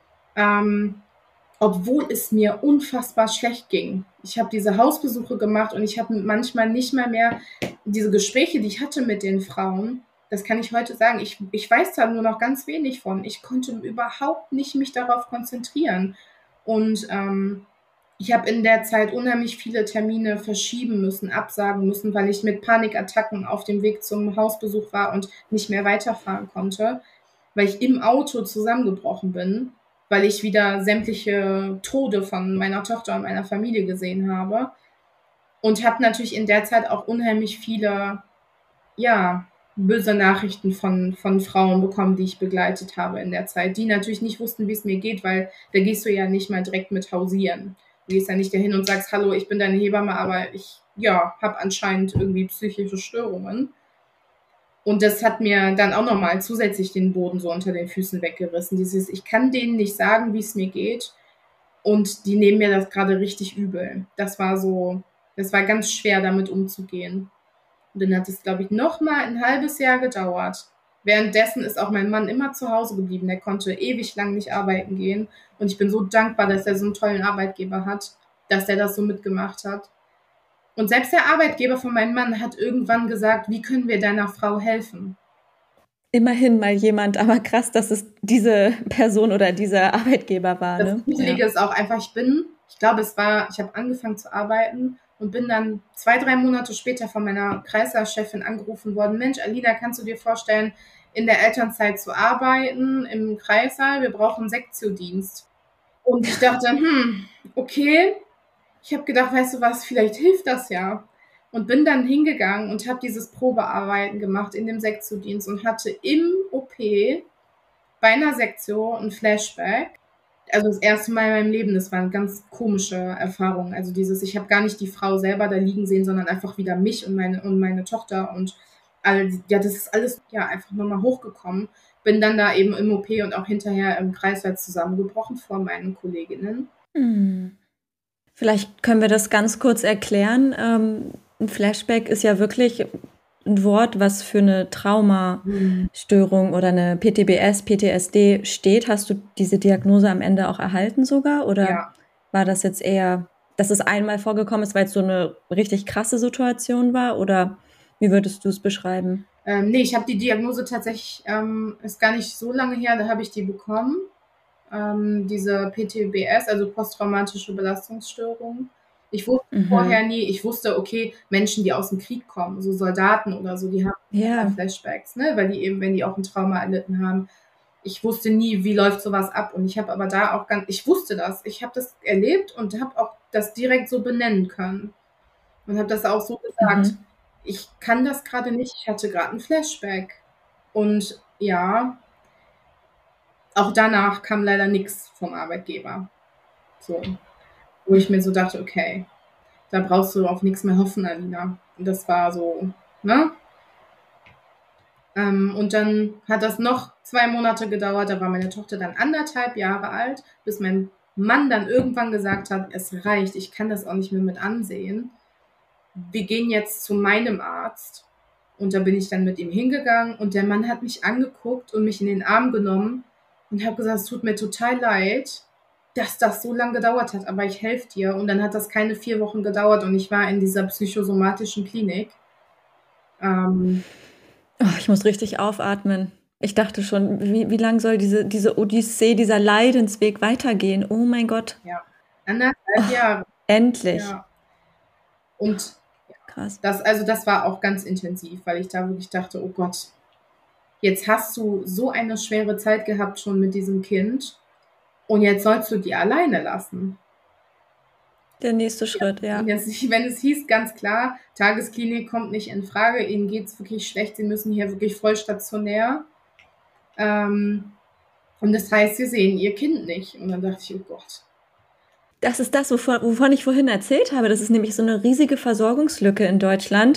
ähm, obwohl es mir unfassbar schlecht ging. Ich habe diese Hausbesuche gemacht und ich habe manchmal nicht mal mehr diese Gespräche, die ich hatte mit den Frauen, das kann ich heute sagen, ich, ich weiß da nur noch ganz wenig von. Ich konnte überhaupt nicht mich darauf konzentrieren. Und ähm, ich habe in der Zeit unheimlich viele Termine verschieben müssen, absagen müssen, weil ich mit Panikattacken auf dem Weg zum Hausbesuch war und nicht mehr weiterfahren konnte, weil ich im Auto zusammengebrochen bin, weil ich wieder sämtliche Tode von meiner Tochter und meiner Familie gesehen habe. Und habe natürlich in der Zeit auch unheimlich viele, ja, böse Nachrichten von, von Frauen bekommen, die ich begleitet habe in der Zeit, die natürlich nicht wussten, wie es mir geht, weil da gehst du ja nicht mal direkt mit hausieren. Du gehst ja nicht dahin und sagst, hallo, ich bin deine Hebamme, aber ich, ja, habe anscheinend irgendwie psychische Störungen. Und das hat mir dann auch nochmal zusätzlich den Boden so unter den Füßen weggerissen. Dieses, ich kann denen nicht sagen, wie es mir geht. Und die nehmen mir das gerade richtig übel. Das war so, das war ganz schwer, damit umzugehen. Und dann hat es, glaube ich, nochmal ein halbes Jahr gedauert. Währenddessen ist auch mein Mann immer zu Hause geblieben. Der konnte ewig lang nicht arbeiten gehen. Und ich bin so dankbar, dass er so einen tollen Arbeitgeber hat, dass er das so mitgemacht hat. Und selbst der Arbeitgeber von meinem Mann hat irgendwann gesagt, wie können wir deiner Frau helfen? Immerhin mal jemand, aber krass, dass es diese Person oder dieser Arbeitgeber war. Das Ne? Gruselige Ja. ist auch einfach, ich bin, ich glaube, es war, ich habe angefangen zu arbeiten und bin dann zwei, drei Monate später von meiner Kreislauchchefin angerufen worden. Mensch, Alina, kannst du dir vorstellen, in der Elternzeit zu arbeiten im Kreissaal? Wir brauchen Sektiodienst. Und ich dachte, hm, okay. Ich habe gedacht, weißt du was, vielleicht hilft das ja. Und bin dann hingegangen und habe dieses Probearbeiten gemacht in dem Sektiodienst und hatte im O P bei einer Sektio ein Flashback. Also das erste Mal in meinem Leben, das war eine ganz komische Erfahrung. Also dieses, ich habe gar nicht die Frau selber da liegen sehen, sondern einfach wieder mich und meine, und meine Tochter und all, ja, das ist alles ja einfach nochmal hochgekommen. Bin dann da eben im O P und auch hinterher im Kreissaal zusammengebrochen vor meinen Kolleginnen. Hm. Vielleicht können wir das ganz kurz erklären. Ähm, ein Flashback ist ja wirklich ein Wort, was für eine Traumastörung oder eine P T B S, P T S D steht. Hast du diese Diagnose am Ende auch erhalten sogar? Oder Ja. war das jetzt eher, dass es einmal vorgekommen ist, weil es so eine richtig krasse Situation war? Oder Wie würdest du es beschreiben? Ähm, nee, ich habe die Diagnose tatsächlich, ähm, ist gar nicht so lange her, da habe ich die bekommen. Ähm, diese P T B S, also posttraumatische Belastungsstörung. Ich wusste Mhm. vorher nie, ich wusste, okay, Menschen, die aus dem Krieg kommen, so Soldaten oder so, die haben Ja. Flashbacks, ne, weil die eben, wenn die auch ein Trauma erlitten haben. Ich wusste nie, wie läuft sowas ab, und ich habe aber da auch ganz, ich wusste das, ich habe das erlebt und habe auch das direkt so benennen können und habe das auch so gesagt. Mhm. Ich kann das gerade nicht, ich hatte gerade ein Flashback. Und ja, auch danach kam leider nichts vom Arbeitgeber. So, wo ich mir so dachte, okay, da brauchst du auf nichts mehr hoffen, Alina. Und das war so, ne? Ähm, und dann hat das noch zwei Monate gedauert, da war meine Tochter dann anderthalb Jahre alt, bis mein Mann dann irgendwann gesagt hat, es reicht, ich kann das auch nicht mehr mit ansehen. Wir gehen jetzt zu meinem Arzt. Und da bin ich dann mit ihm hingegangen und der Mann hat mich angeguckt und mich in den Arm genommen und hat gesagt, es tut mir total leid, dass das so lange gedauert hat, aber ich helfe dir. Und dann hat das keine vier Wochen gedauert und ich war in dieser psychosomatischen Klinik. Ähm, Oh, ich muss richtig aufatmen. Ich dachte schon, wie, wie lang soll diese, diese Odyssee, dieser Leidensweg weitergehen? Oh mein Gott. ja, anderthalb Jahre. Endlich. Ja. Und Krass. das, also das war auch ganz intensiv, weil ich da wirklich dachte, oh Gott, jetzt hast du so eine schwere Zeit gehabt schon mit diesem Kind und jetzt sollst du die alleine lassen. Der nächste Schritt, ja. Und jetzt, wenn es hieß, ganz klar, Tagesklinik kommt nicht in Frage, ihnen geht es wirklich schlecht, sie müssen hier wirklich voll stationär. Ähm, und das heißt, sie sehen ihr Kind nicht. Und dann dachte ich, oh Gott. Das ist das, wovon, wovon ich vorhin erzählt habe. Das ist nämlich so eine riesige Versorgungslücke in Deutschland.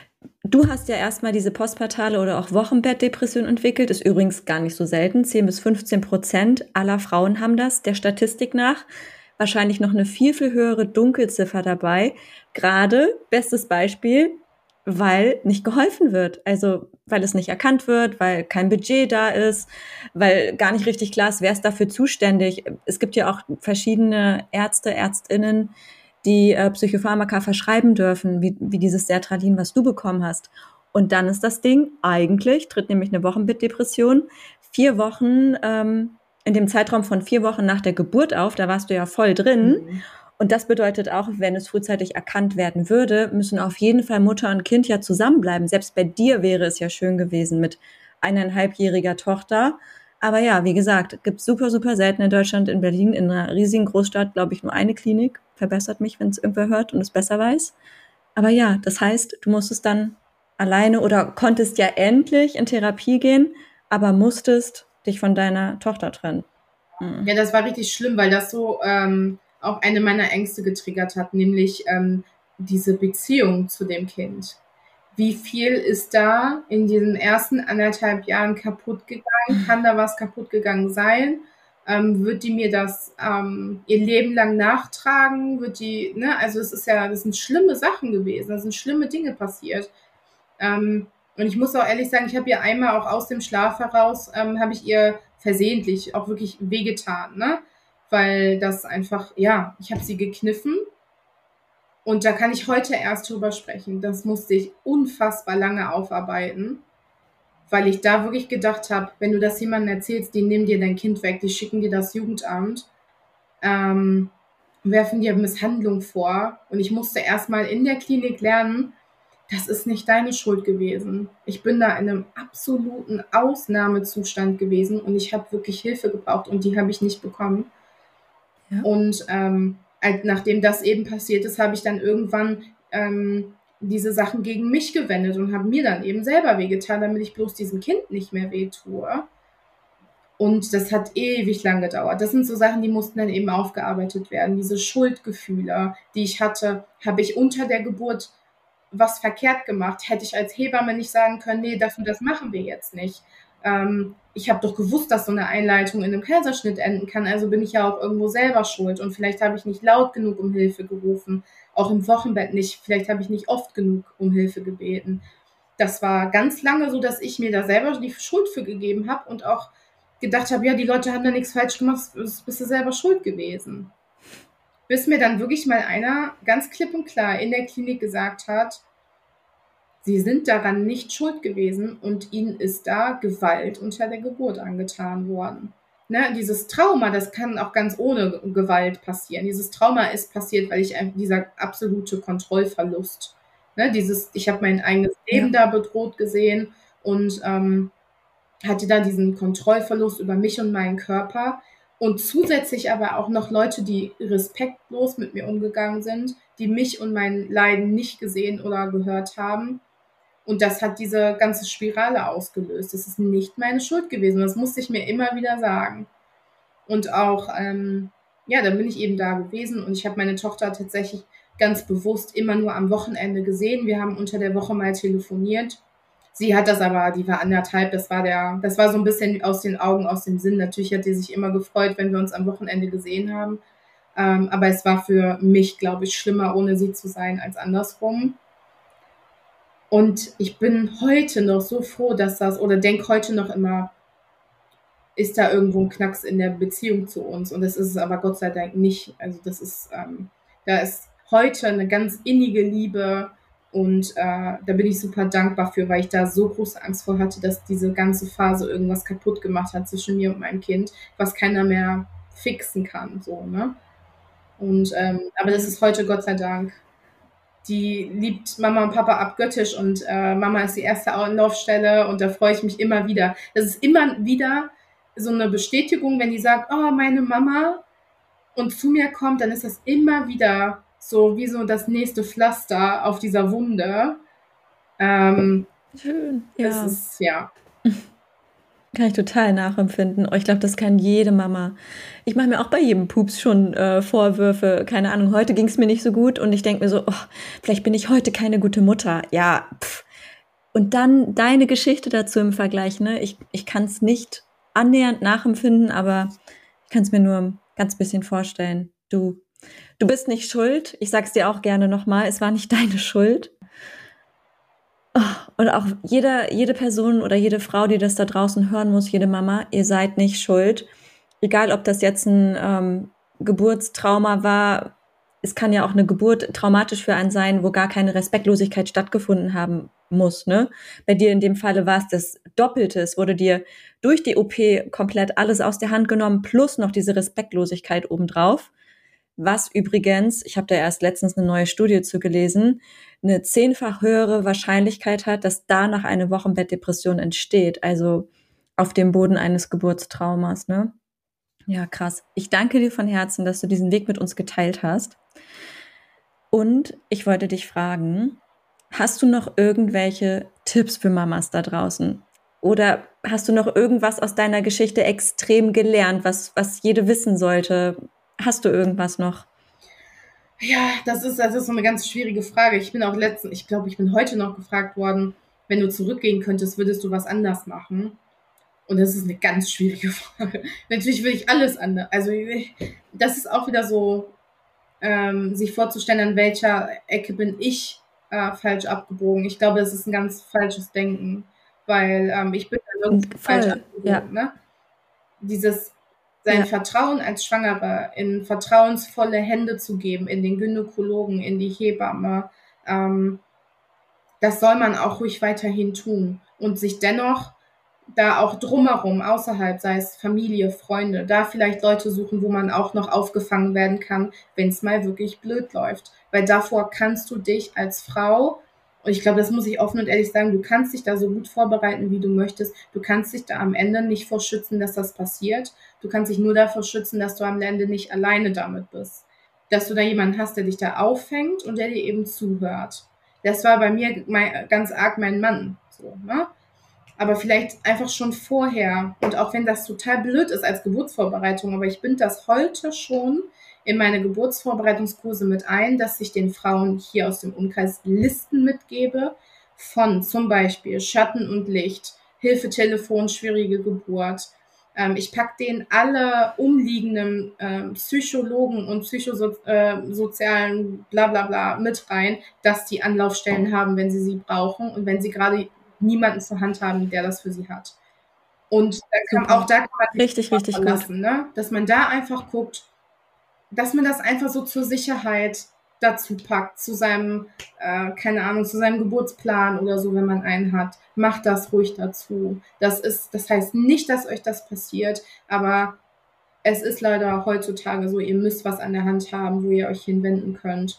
Du hast ja erstmal diese postpartale oder auch Wochenbettdepression entwickelt. Ist übrigens gar nicht so selten. zehn bis fünfzehn Prozent aller Frauen haben das, der Statistik nach. Wahrscheinlich noch eine viel, viel höhere Dunkelziffer dabei. Gerade, bestes Beispiel, weil nicht geholfen wird. Also, weil es nicht erkannt wird, weil kein Budget da ist, weil gar nicht richtig klar ist, wer ist dafür zuständig. Es gibt ja auch verschiedene Ärzte, Ärztinnen, die äh, Psychopharmaka verschreiben dürfen, wie, wie dieses Sertralin, was du bekommen hast. Und dann ist das Ding, eigentlich tritt nämlich eine Wochenbettdepression vier Wochen, ähm, in dem Zeitraum von vier Wochen nach der Geburt auf, da warst du ja voll drin. Mhm. Und das bedeutet auch, wenn es frühzeitig erkannt werden würde, müssen auf jeden Fall Mutter und Kind ja zusammenbleiben. Selbst bei dir wäre es ja schön gewesen mit eineinhalbjähriger Tochter. Aber ja, wie gesagt, gibt es super, super selten in Deutschland, in Berlin, in einer riesigen Großstadt, glaube ich, nur eine Klinik. Verbessert mich, wenn es irgendwer hört und es besser weiß. Aber ja, das heißt, du musstest dann alleine oder konntest ja endlich in Therapie gehen, aber musstest dich von deiner Tochter trennen. Mhm. Ja, das war richtig schlimm, weil das so ähm, auch eine meiner Ängste getriggert hat, nämlich ähm, diese Beziehung zu dem Kind. Wie viel ist da in diesen ersten anderthalb Jahren kaputt gegangen? Kann da was kaputt gegangen sein? Ähm, wird die mir das ähm, ihr Leben lang nachtragen? Wird die, ne, also es ist ja, das sind schlimme Sachen gewesen, da sind schlimme Dinge passiert. Ähm, und ich muss auch ehrlich sagen, ich habe ihr einmal auch aus dem Schlaf heraus, ähm, habe ich ihr versehentlich auch wirklich wehgetan, ne? Weil das einfach, ja, ich habe sie gekniffen. Und da kann ich heute erst drüber sprechen. Das musste ich unfassbar lange aufarbeiten, weil ich da wirklich gedacht habe, wenn du das jemandem erzählst, die nehmen dir dein Kind weg, die schicken dir das Jugendamt, ähm, werfen dir Misshandlung vor. Und ich musste erstmal in der Klinik lernen, das ist nicht deine Schuld gewesen. Ich bin da in einem absoluten Ausnahmezustand gewesen und ich habe wirklich Hilfe gebraucht und die habe ich nicht bekommen. Ja. Und ähm, nachdem das eben passiert ist, habe ich dann irgendwann ähm, diese Sachen gegen mich gewendet und habe mir dann eben selber wehgetan, damit ich bloß diesem Kind nicht mehr wehtue. Und das hat ewig lang gedauert. Das sind so Sachen, die mussten dann eben aufgearbeitet werden. Diese Schuldgefühle, die ich hatte, habe ich unter der Geburt was verkehrt gemacht. Hätte ich als Hebamme nicht sagen können, nee, das und das machen wir jetzt nicht. Ähm, ich habe doch gewusst, dass so eine Einleitung in einem Kaiserschnitt enden kann, also bin ich ja auch irgendwo selber schuld. Und vielleicht habe ich nicht laut genug um Hilfe gerufen, auch im Wochenbett nicht. Vielleicht habe ich nicht oft genug um Hilfe gebeten. Das war ganz lange so, dass ich mir da selber die Schuld für gegeben habe und auch gedacht habe, ja, die Leute haben da nichts falsch gemacht, bist du selber schuld gewesen. Bis mir dann wirklich mal einer ganz klipp und klar in der Klinik gesagt hat, Sie sind daran nicht schuld gewesen und ihnen ist da Gewalt unter der Geburt angetan worden. Ne, dieses Trauma, das kann auch ganz ohne Gewalt passieren. Dieses Trauma ist passiert, weil ich ein, dieser absolute Kontrollverlust, ne, dieses, ich habe mein eigenes Leben ja. da bedroht gesehen und ähm, hatte da diesen Kontrollverlust über mich und meinen Körper und zusätzlich aber auch noch Leute, die respektlos mit mir umgegangen sind, die mich und mein Leiden nicht gesehen oder gehört haben. Und das hat diese ganze Spirale ausgelöst. Das ist nicht meine Schuld gewesen. Das musste ich mir immer wieder sagen. Und auch, ähm, ja, dann bin ich eben da gewesen und ich habe meine Tochter tatsächlich ganz bewusst immer nur am Wochenende gesehen. Wir haben unter der Woche mal telefoniert. Sie hat das aber, die war anderthalb, das war der, das war so ein bisschen aus den Augen, aus dem Sinn. Natürlich hat die sich immer gefreut, wenn wir uns am Wochenende gesehen haben. Ähm, aber es war für mich, glaube ich, schlimmer, ohne sie zu sein, als andersrum. Und ich bin heute noch so froh, dass das, oder denke heute noch immer, ist da irgendwo ein Knacks in der Beziehung zu uns. Und das ist es aber Gott sei Dank nicht. Also das ist, ähm, da ist heute eine ganz innige Liebe und äh, da bin ich super dankbar für, weil ich da so große Angst vor hatte, dass diese ganze Phase irgendwas kaputt gemacht hat zwischen mir und meinem Kind, was keiner mehr fixen kann, so, ne? Und, ähm, aber das ist heute Gott sei Dank. Die liebt Mama und Papa abgöttisch und äh, Mama ist die erste Anlaufstelle und da freue ich mich immer wieder. Das ist immer wieder so eine Bestätigung, wenn die sagt, oh, meine Mama und zu mir kommt, dann ist das immer wieder so wie so das nächste Pflaster auf dieser Wunde. Ähm, Schön, ja. Das ist, ja. Kann ich total nachempfinden. Oh, ich glaube, das kann jede Mama. Ich mache mir auch bei jedem Pups schon äh, Vorwürfe. Keine Ahnung, heute ging es mir nicht so gut und ich denke mir so, oh, vielleicht bin ich heute keine gute Mutter. Ja, pff. Und dann deine Geschichte dazu im Vergleich. Ne? Ich, ich kann es nicht annähernd nachempfinden, aber ich kann es mir nur ein ganz bisschen vorstellen. Du, du bist nicht schuld. Ich sag's dir auch gerne nochmal, es war nicht deine Schuld. Und auch jede, jede Person oder jede Frau, die das da draußen hören muss, jede Mama, ihr seid nicht schuld. Egal, ob das jetzt ein ähm, Geburtstrauma war, es kann ja auch eine Geburt traumatisch für einen sein, wo gar keine Respektlosigkeit stattgefunden haben muss. Ne? Bei dir in dem Falle war es das Doppelte. Es wurde dir durch die O P komplett alles aus der Hand genommen, plus noch diese Respektlosigkeit obendrauf. Was übrigens, ich habe da erst letztens eine neue Studie zu gelesen, eine zehnfach höhere Wahrscheinlichkeit hat, dass danach eine Wochenbettdepression entsteht, also auf dem Boden eines Geburtstraumas, ne? Ja, krass. Ich danke dir von Herzen, dass du diesen Weg mit uns geteilt hast. Und ich wollte dich fragen, hast du noch irgendwelche Tipps für Mamas da draußen? Oder hast du noch irgendwas aus deiner Geschichte extrem gelernt, was, was jede wissen sollte? Hast du irgendwas noch? Ja, das ist, das ist so eine ganz schwierige Frage. Ich bin auch letztens, ich glaube, ich bin heute noch gefragt worden, wenn du zurückgehen könntest, würdest du was anders machen? Und das ist eine ganz schwierige Frage. Natürlich will ich alles anders. Also das ist auch wieder so, ähm, sich vorzustellen, an welcher Ecke bin ich äh, falsch abgebogen. Ich glaube, das ist ein ganz falsches Denken, weil ähm, ich bin dann irgendwie falsch abgebogen. Ja. Ne? Dieses sein ja. Vertrauen als Schwangere in vertrauensvolle Hände zu geben, in den Gynäkologen, in die Hebamme, ähm, das soll man auch ruhig weiterhin tun und sich dennoch da auch drumherum, außerhalb, sei es Familie, Freunde, da vielleicht Leute suchen, wo man auch noch aufgefangen werden kann, wenn es mal wirklich blöd läuft. Weil davor kannst du dich als Frau, und ich glaube, das muss ich offen und ehrlich sagen, du kannst dich da so gut vorbereiten, wie du möchtest. Du kannst dich da am Ende nicht vor schützen, dass das passiert. Du kannst dich nur davor schützen, dass du am Ende nicht alleine damit bist. Dass du da jemanden hast, der dich da auffängt und der dir eben zuhört. Das war bei mir mein, ganz arg mein Mann. So, ne? Aber vielleicht einfach schon vorher. Und auch wenn das total blöd ist als Geburtsvorbereitung, aber ich binde das heute schon in meine Geburtsvorbereitungskurse mit ein, dass ich den Frauen hier aus dem Umkreis Listen mitgebe von zum Beispiel Schatten und Licht, Hilfetelefon, schwierige Geburt. Ähm, ich packe denen alle umliegenden äh, Psychologen und psychosozialen äh, bla bla bla mit rein, dass die Anlaufstellen haben, wenn sie sie brauchen und wenn sie gerade niemanden zur Hand haben, der das für sie hat. Und da kann, auch da kann man sich richtig, richtig verlassen, ne? Dass man da einfach guckt, dass man das einfach so zur Sicherheit dazu packt, zu seinem, äh, keine Ahnung, zu seinem Geburtsplan oder so, wenn man einen hat. Macht das ruhig dazu. Das ist, das heißt nicht, dass euch das passiert, aber es ist leider heutzutage so, ihr müsst was an der Hand haben, wo ihr euch hinwenden könnt.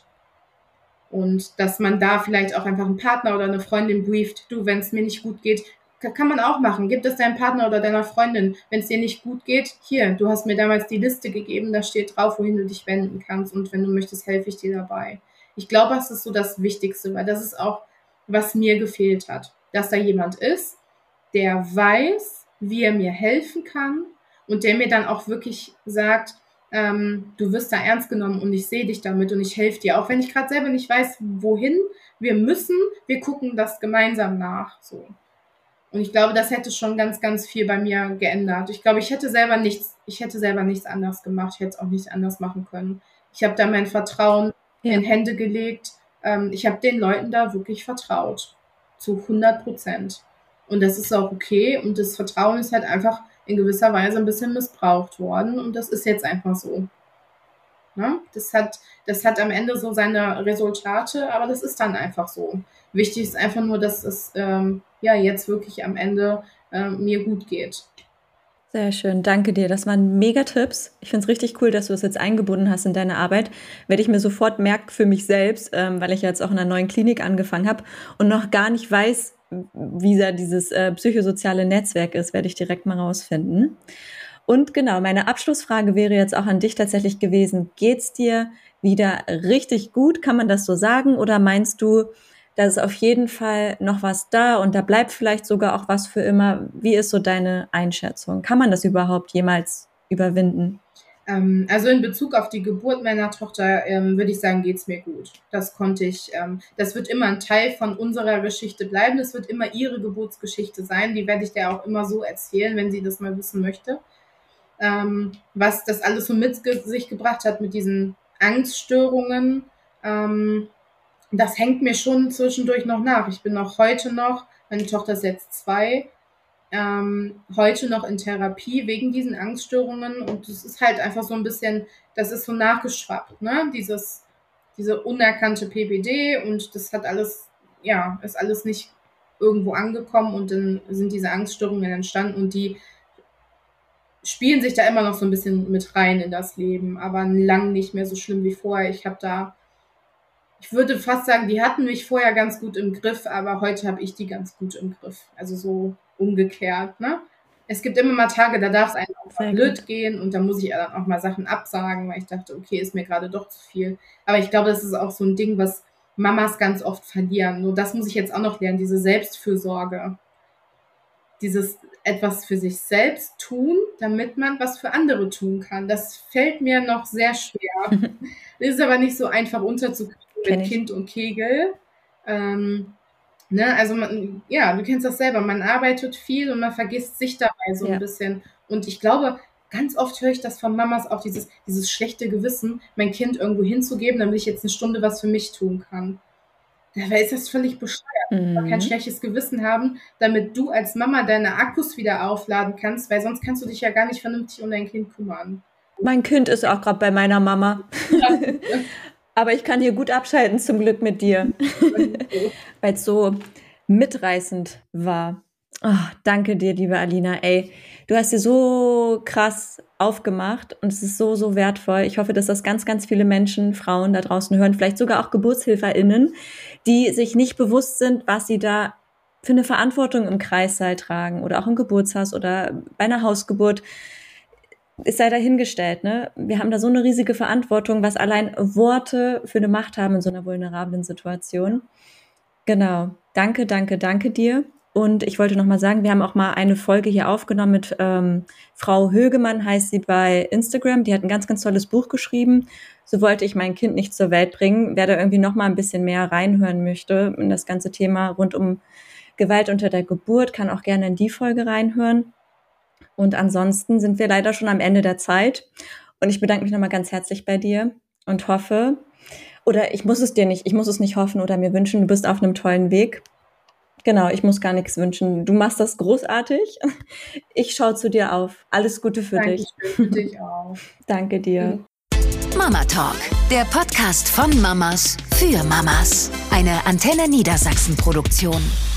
Und dass man da vielleicht auch einfach einen Partner oder eine Freundin brieft. Du, wenn es mir nicht gut geht, kann man auch machen. Gib es deinem Partner oder deiner Freundin. Wenn es dir nicht gut geht, hier, du hast mir damals die Liste gegeben, da steht drauf, wohin du dich wenden kannst. Und wenn du möchtest, helfe ich dir dabei. Ich glaube, das ist so das Wichtigste, weil das ist auch, was mir gefehlt hat. Dass da jemand ist, der weiß, wie er mir helfen kann und der mir dann auch wirklich sagt, ähm, du wirst da ernst genommen und ich sehe dich damit und ich helfe dir. Auch wenn ich gerade selber nicht weiß, wohin wir müssen, wir gucken das gemeinsam nach. So. Und ich glaube, das hätte schon ganz, ganz viel bei mir geändert. Ich glaube, ich hätte selber nichts, ich hätte selber nichts anders gemacht. Ich hätte es auch nicht anders machen können. Ich habe da mein Vertrauen ja. in Hände gelegt. Ähm, ich habe den Leuten da wirklich vertraut. Zu hundert Prozent. Und das ist auch okay. Und das Vertrauen ist halt einfach in gewisser Weise ein bisschen missbraucht worden. Und das ist jetzt einfach so. Ne? Das hat, das hat am Ende so seine Resultate, aber das ist dann einfach so. Wichtig ist einfach nur, dass es ähm, ja jetzt wirklich am Ende äh, mir gut geht. Sehr schön, danke dir. Das waren mega Tipps. Ich finde es richtig cool, dass du es jetzt eingebunden hast in deine Arbeit. Werde ich mir sofort merken für mich selbst, ähm, weil ich jetzt auch in einer neuen Klinik angefangen habe und noch gar nicht weiß, wie da dieses äh, psychosoziale Netzwerk ist, werde ich direkt mal rausfinden. Und genau, meine Abschlussfrage wäre jetzt auch an dich tatsächlich gewesen. Geht's dir wieder richtig gut? Kann man das so sagen? Oder meinst du, da ist auf jeden Fall noch was da und da bleibt vielleicht sogar auch was für immer? Wie ist so deine Einschätzung? Kann man das überhaupt jemals überwinden? Ähm, also in Bezug auf die Geburt meiner Tochter ähm, würde ich sagen, geht's mir gut. Das konnte ich, ähm, das wird immer ein Teil von unserer Geschichte bleiben. Das wird immer ihre Geburtsgeschichte sein. Die werde ich dir auch immer so erzählen, wenn sie das mal wissen möchte. Ähm, was das alles so mit ge- sich gebracht hat mit diesen Angststörungen, ähm, das hängt mir schon zwischendurch noch nach. Ich bin auch heute noch, meine Tochter ist jetzt zwei, ähm, heute noch in Therapie wegen diesen Angststörungen und es ist halt einfach so ein bisschen, das ist so nachgeschwappt, ne? Dieses, diese unerkannte P P D und das hat alles, ja, ist alles nicht irgendwo angekommen und dann sind diese Angststörungen entstanden und die spielen sich da immer noch so ein bisschen mit rein in das Leben, aber lang nicht mehr so schlimm wie vorher. Ich habe da, ich würde fast sagen, die hatten mich vorher ganz gut im Griff, aber heute habe ich die ganz gut im Griff. Also so umgekehrt, ne? Es gibt immer mal Tage, da darf es einem auch mal blöd gehen und da muss ich dann auch mal Sachen absagen, weil ich dachte, okay, ist mir gerade doch zu viel. Aber ich glaube, das ist auch so ein Ding, was Mamas ganz oft verlieren. Nur das muss ich jetzt auch noch lernen, diese Selbstfürsorge. Dieses etwas für sich selbst tun, damit man was für andere tun kann. Das fällt mir noch sehr schwer. Das ist aber nicht so einfach unterzukriegen mit Kind und Kegel. Ähm, ne? Also man, ja, du kennst das selber. Man arbeitet viel und man vergisst sich dabei so ja. ein bisschen. Und ich glaube, ganz oft höre ich das von Mamas auch, dieses, dieses schlechte Gewissen, mein Kind irgendwo hinzugeben, damit ich jetzt eine Stunde was für mich tun kann. Dabei ist das völlig bescheuert. Mhm. Du kein schlechtes Gewissen haben, damit du als Mama deine Akkus wieder aufladen kannst, weil sonst kannst du dich ja gar nicht vernünftig um dein Kind kümmern. Mein Kind ist auch gerade bei meiner Mama. Ja. Aber ich kann hier gut abschalten, zum Glück mit dir. Weil es so mitreißend war. Oh, danke dir, liebe Alina. Ey, du hast dir so krass aufgemacht und es ist so, so wertvoll. Ich hoffe, dass das ganz, ganz viele Menschen, Frauen da draußen hören, vielleicht sogar auch GeburtshilferInnen, die sich nicht bewusst sind, was sie da für eine Verantwortung im Kreissaal tragen oder auch im Geburtshaus oder bei einer Hausgeburt. Es sei dahingestellt, ne? Wir haben da so eine riesige Verantwortung, was allein Worte für eine Macht haben in so einer vulnerablen Situation. Genau. Danke, danke, danke dir. Und ich wollte noch mal sagen, wir haben auch mal eine Folge hier aufgenommen mit ähm, Frau Högemann, heißt sie bei Instagram. Die hat ein ganz, ganz tolles Buch geschrieben. So wollte ich mein Kind nicht zur Welt bringen. Wer da irgendwie noch mal ein bisschen mehr reinhören möchte in das ganze Thema rund um Gewalt unter der Geburt, kann auch gerne in die Folge reinhören. Und ansonsten sind wir leider schon am Ende der Zeit. Und ich bedanke mich nochmal ganz herzlich bei dir und hoffe, oder ich muss es dir nicht, ich muss es nicht hoffen oder mir wünschen, du bist auf einem tollen Weg. Genau, ich muss gar nichts wünschen. Du machst das großartig. Ich schaue zu dir auf. Alles Gute für Danke dich. Für dich auch. Danke dir. Mama Talk, Der Podcast von Mamas für Mamas. Eine Antenne Niedersachsen Produktion.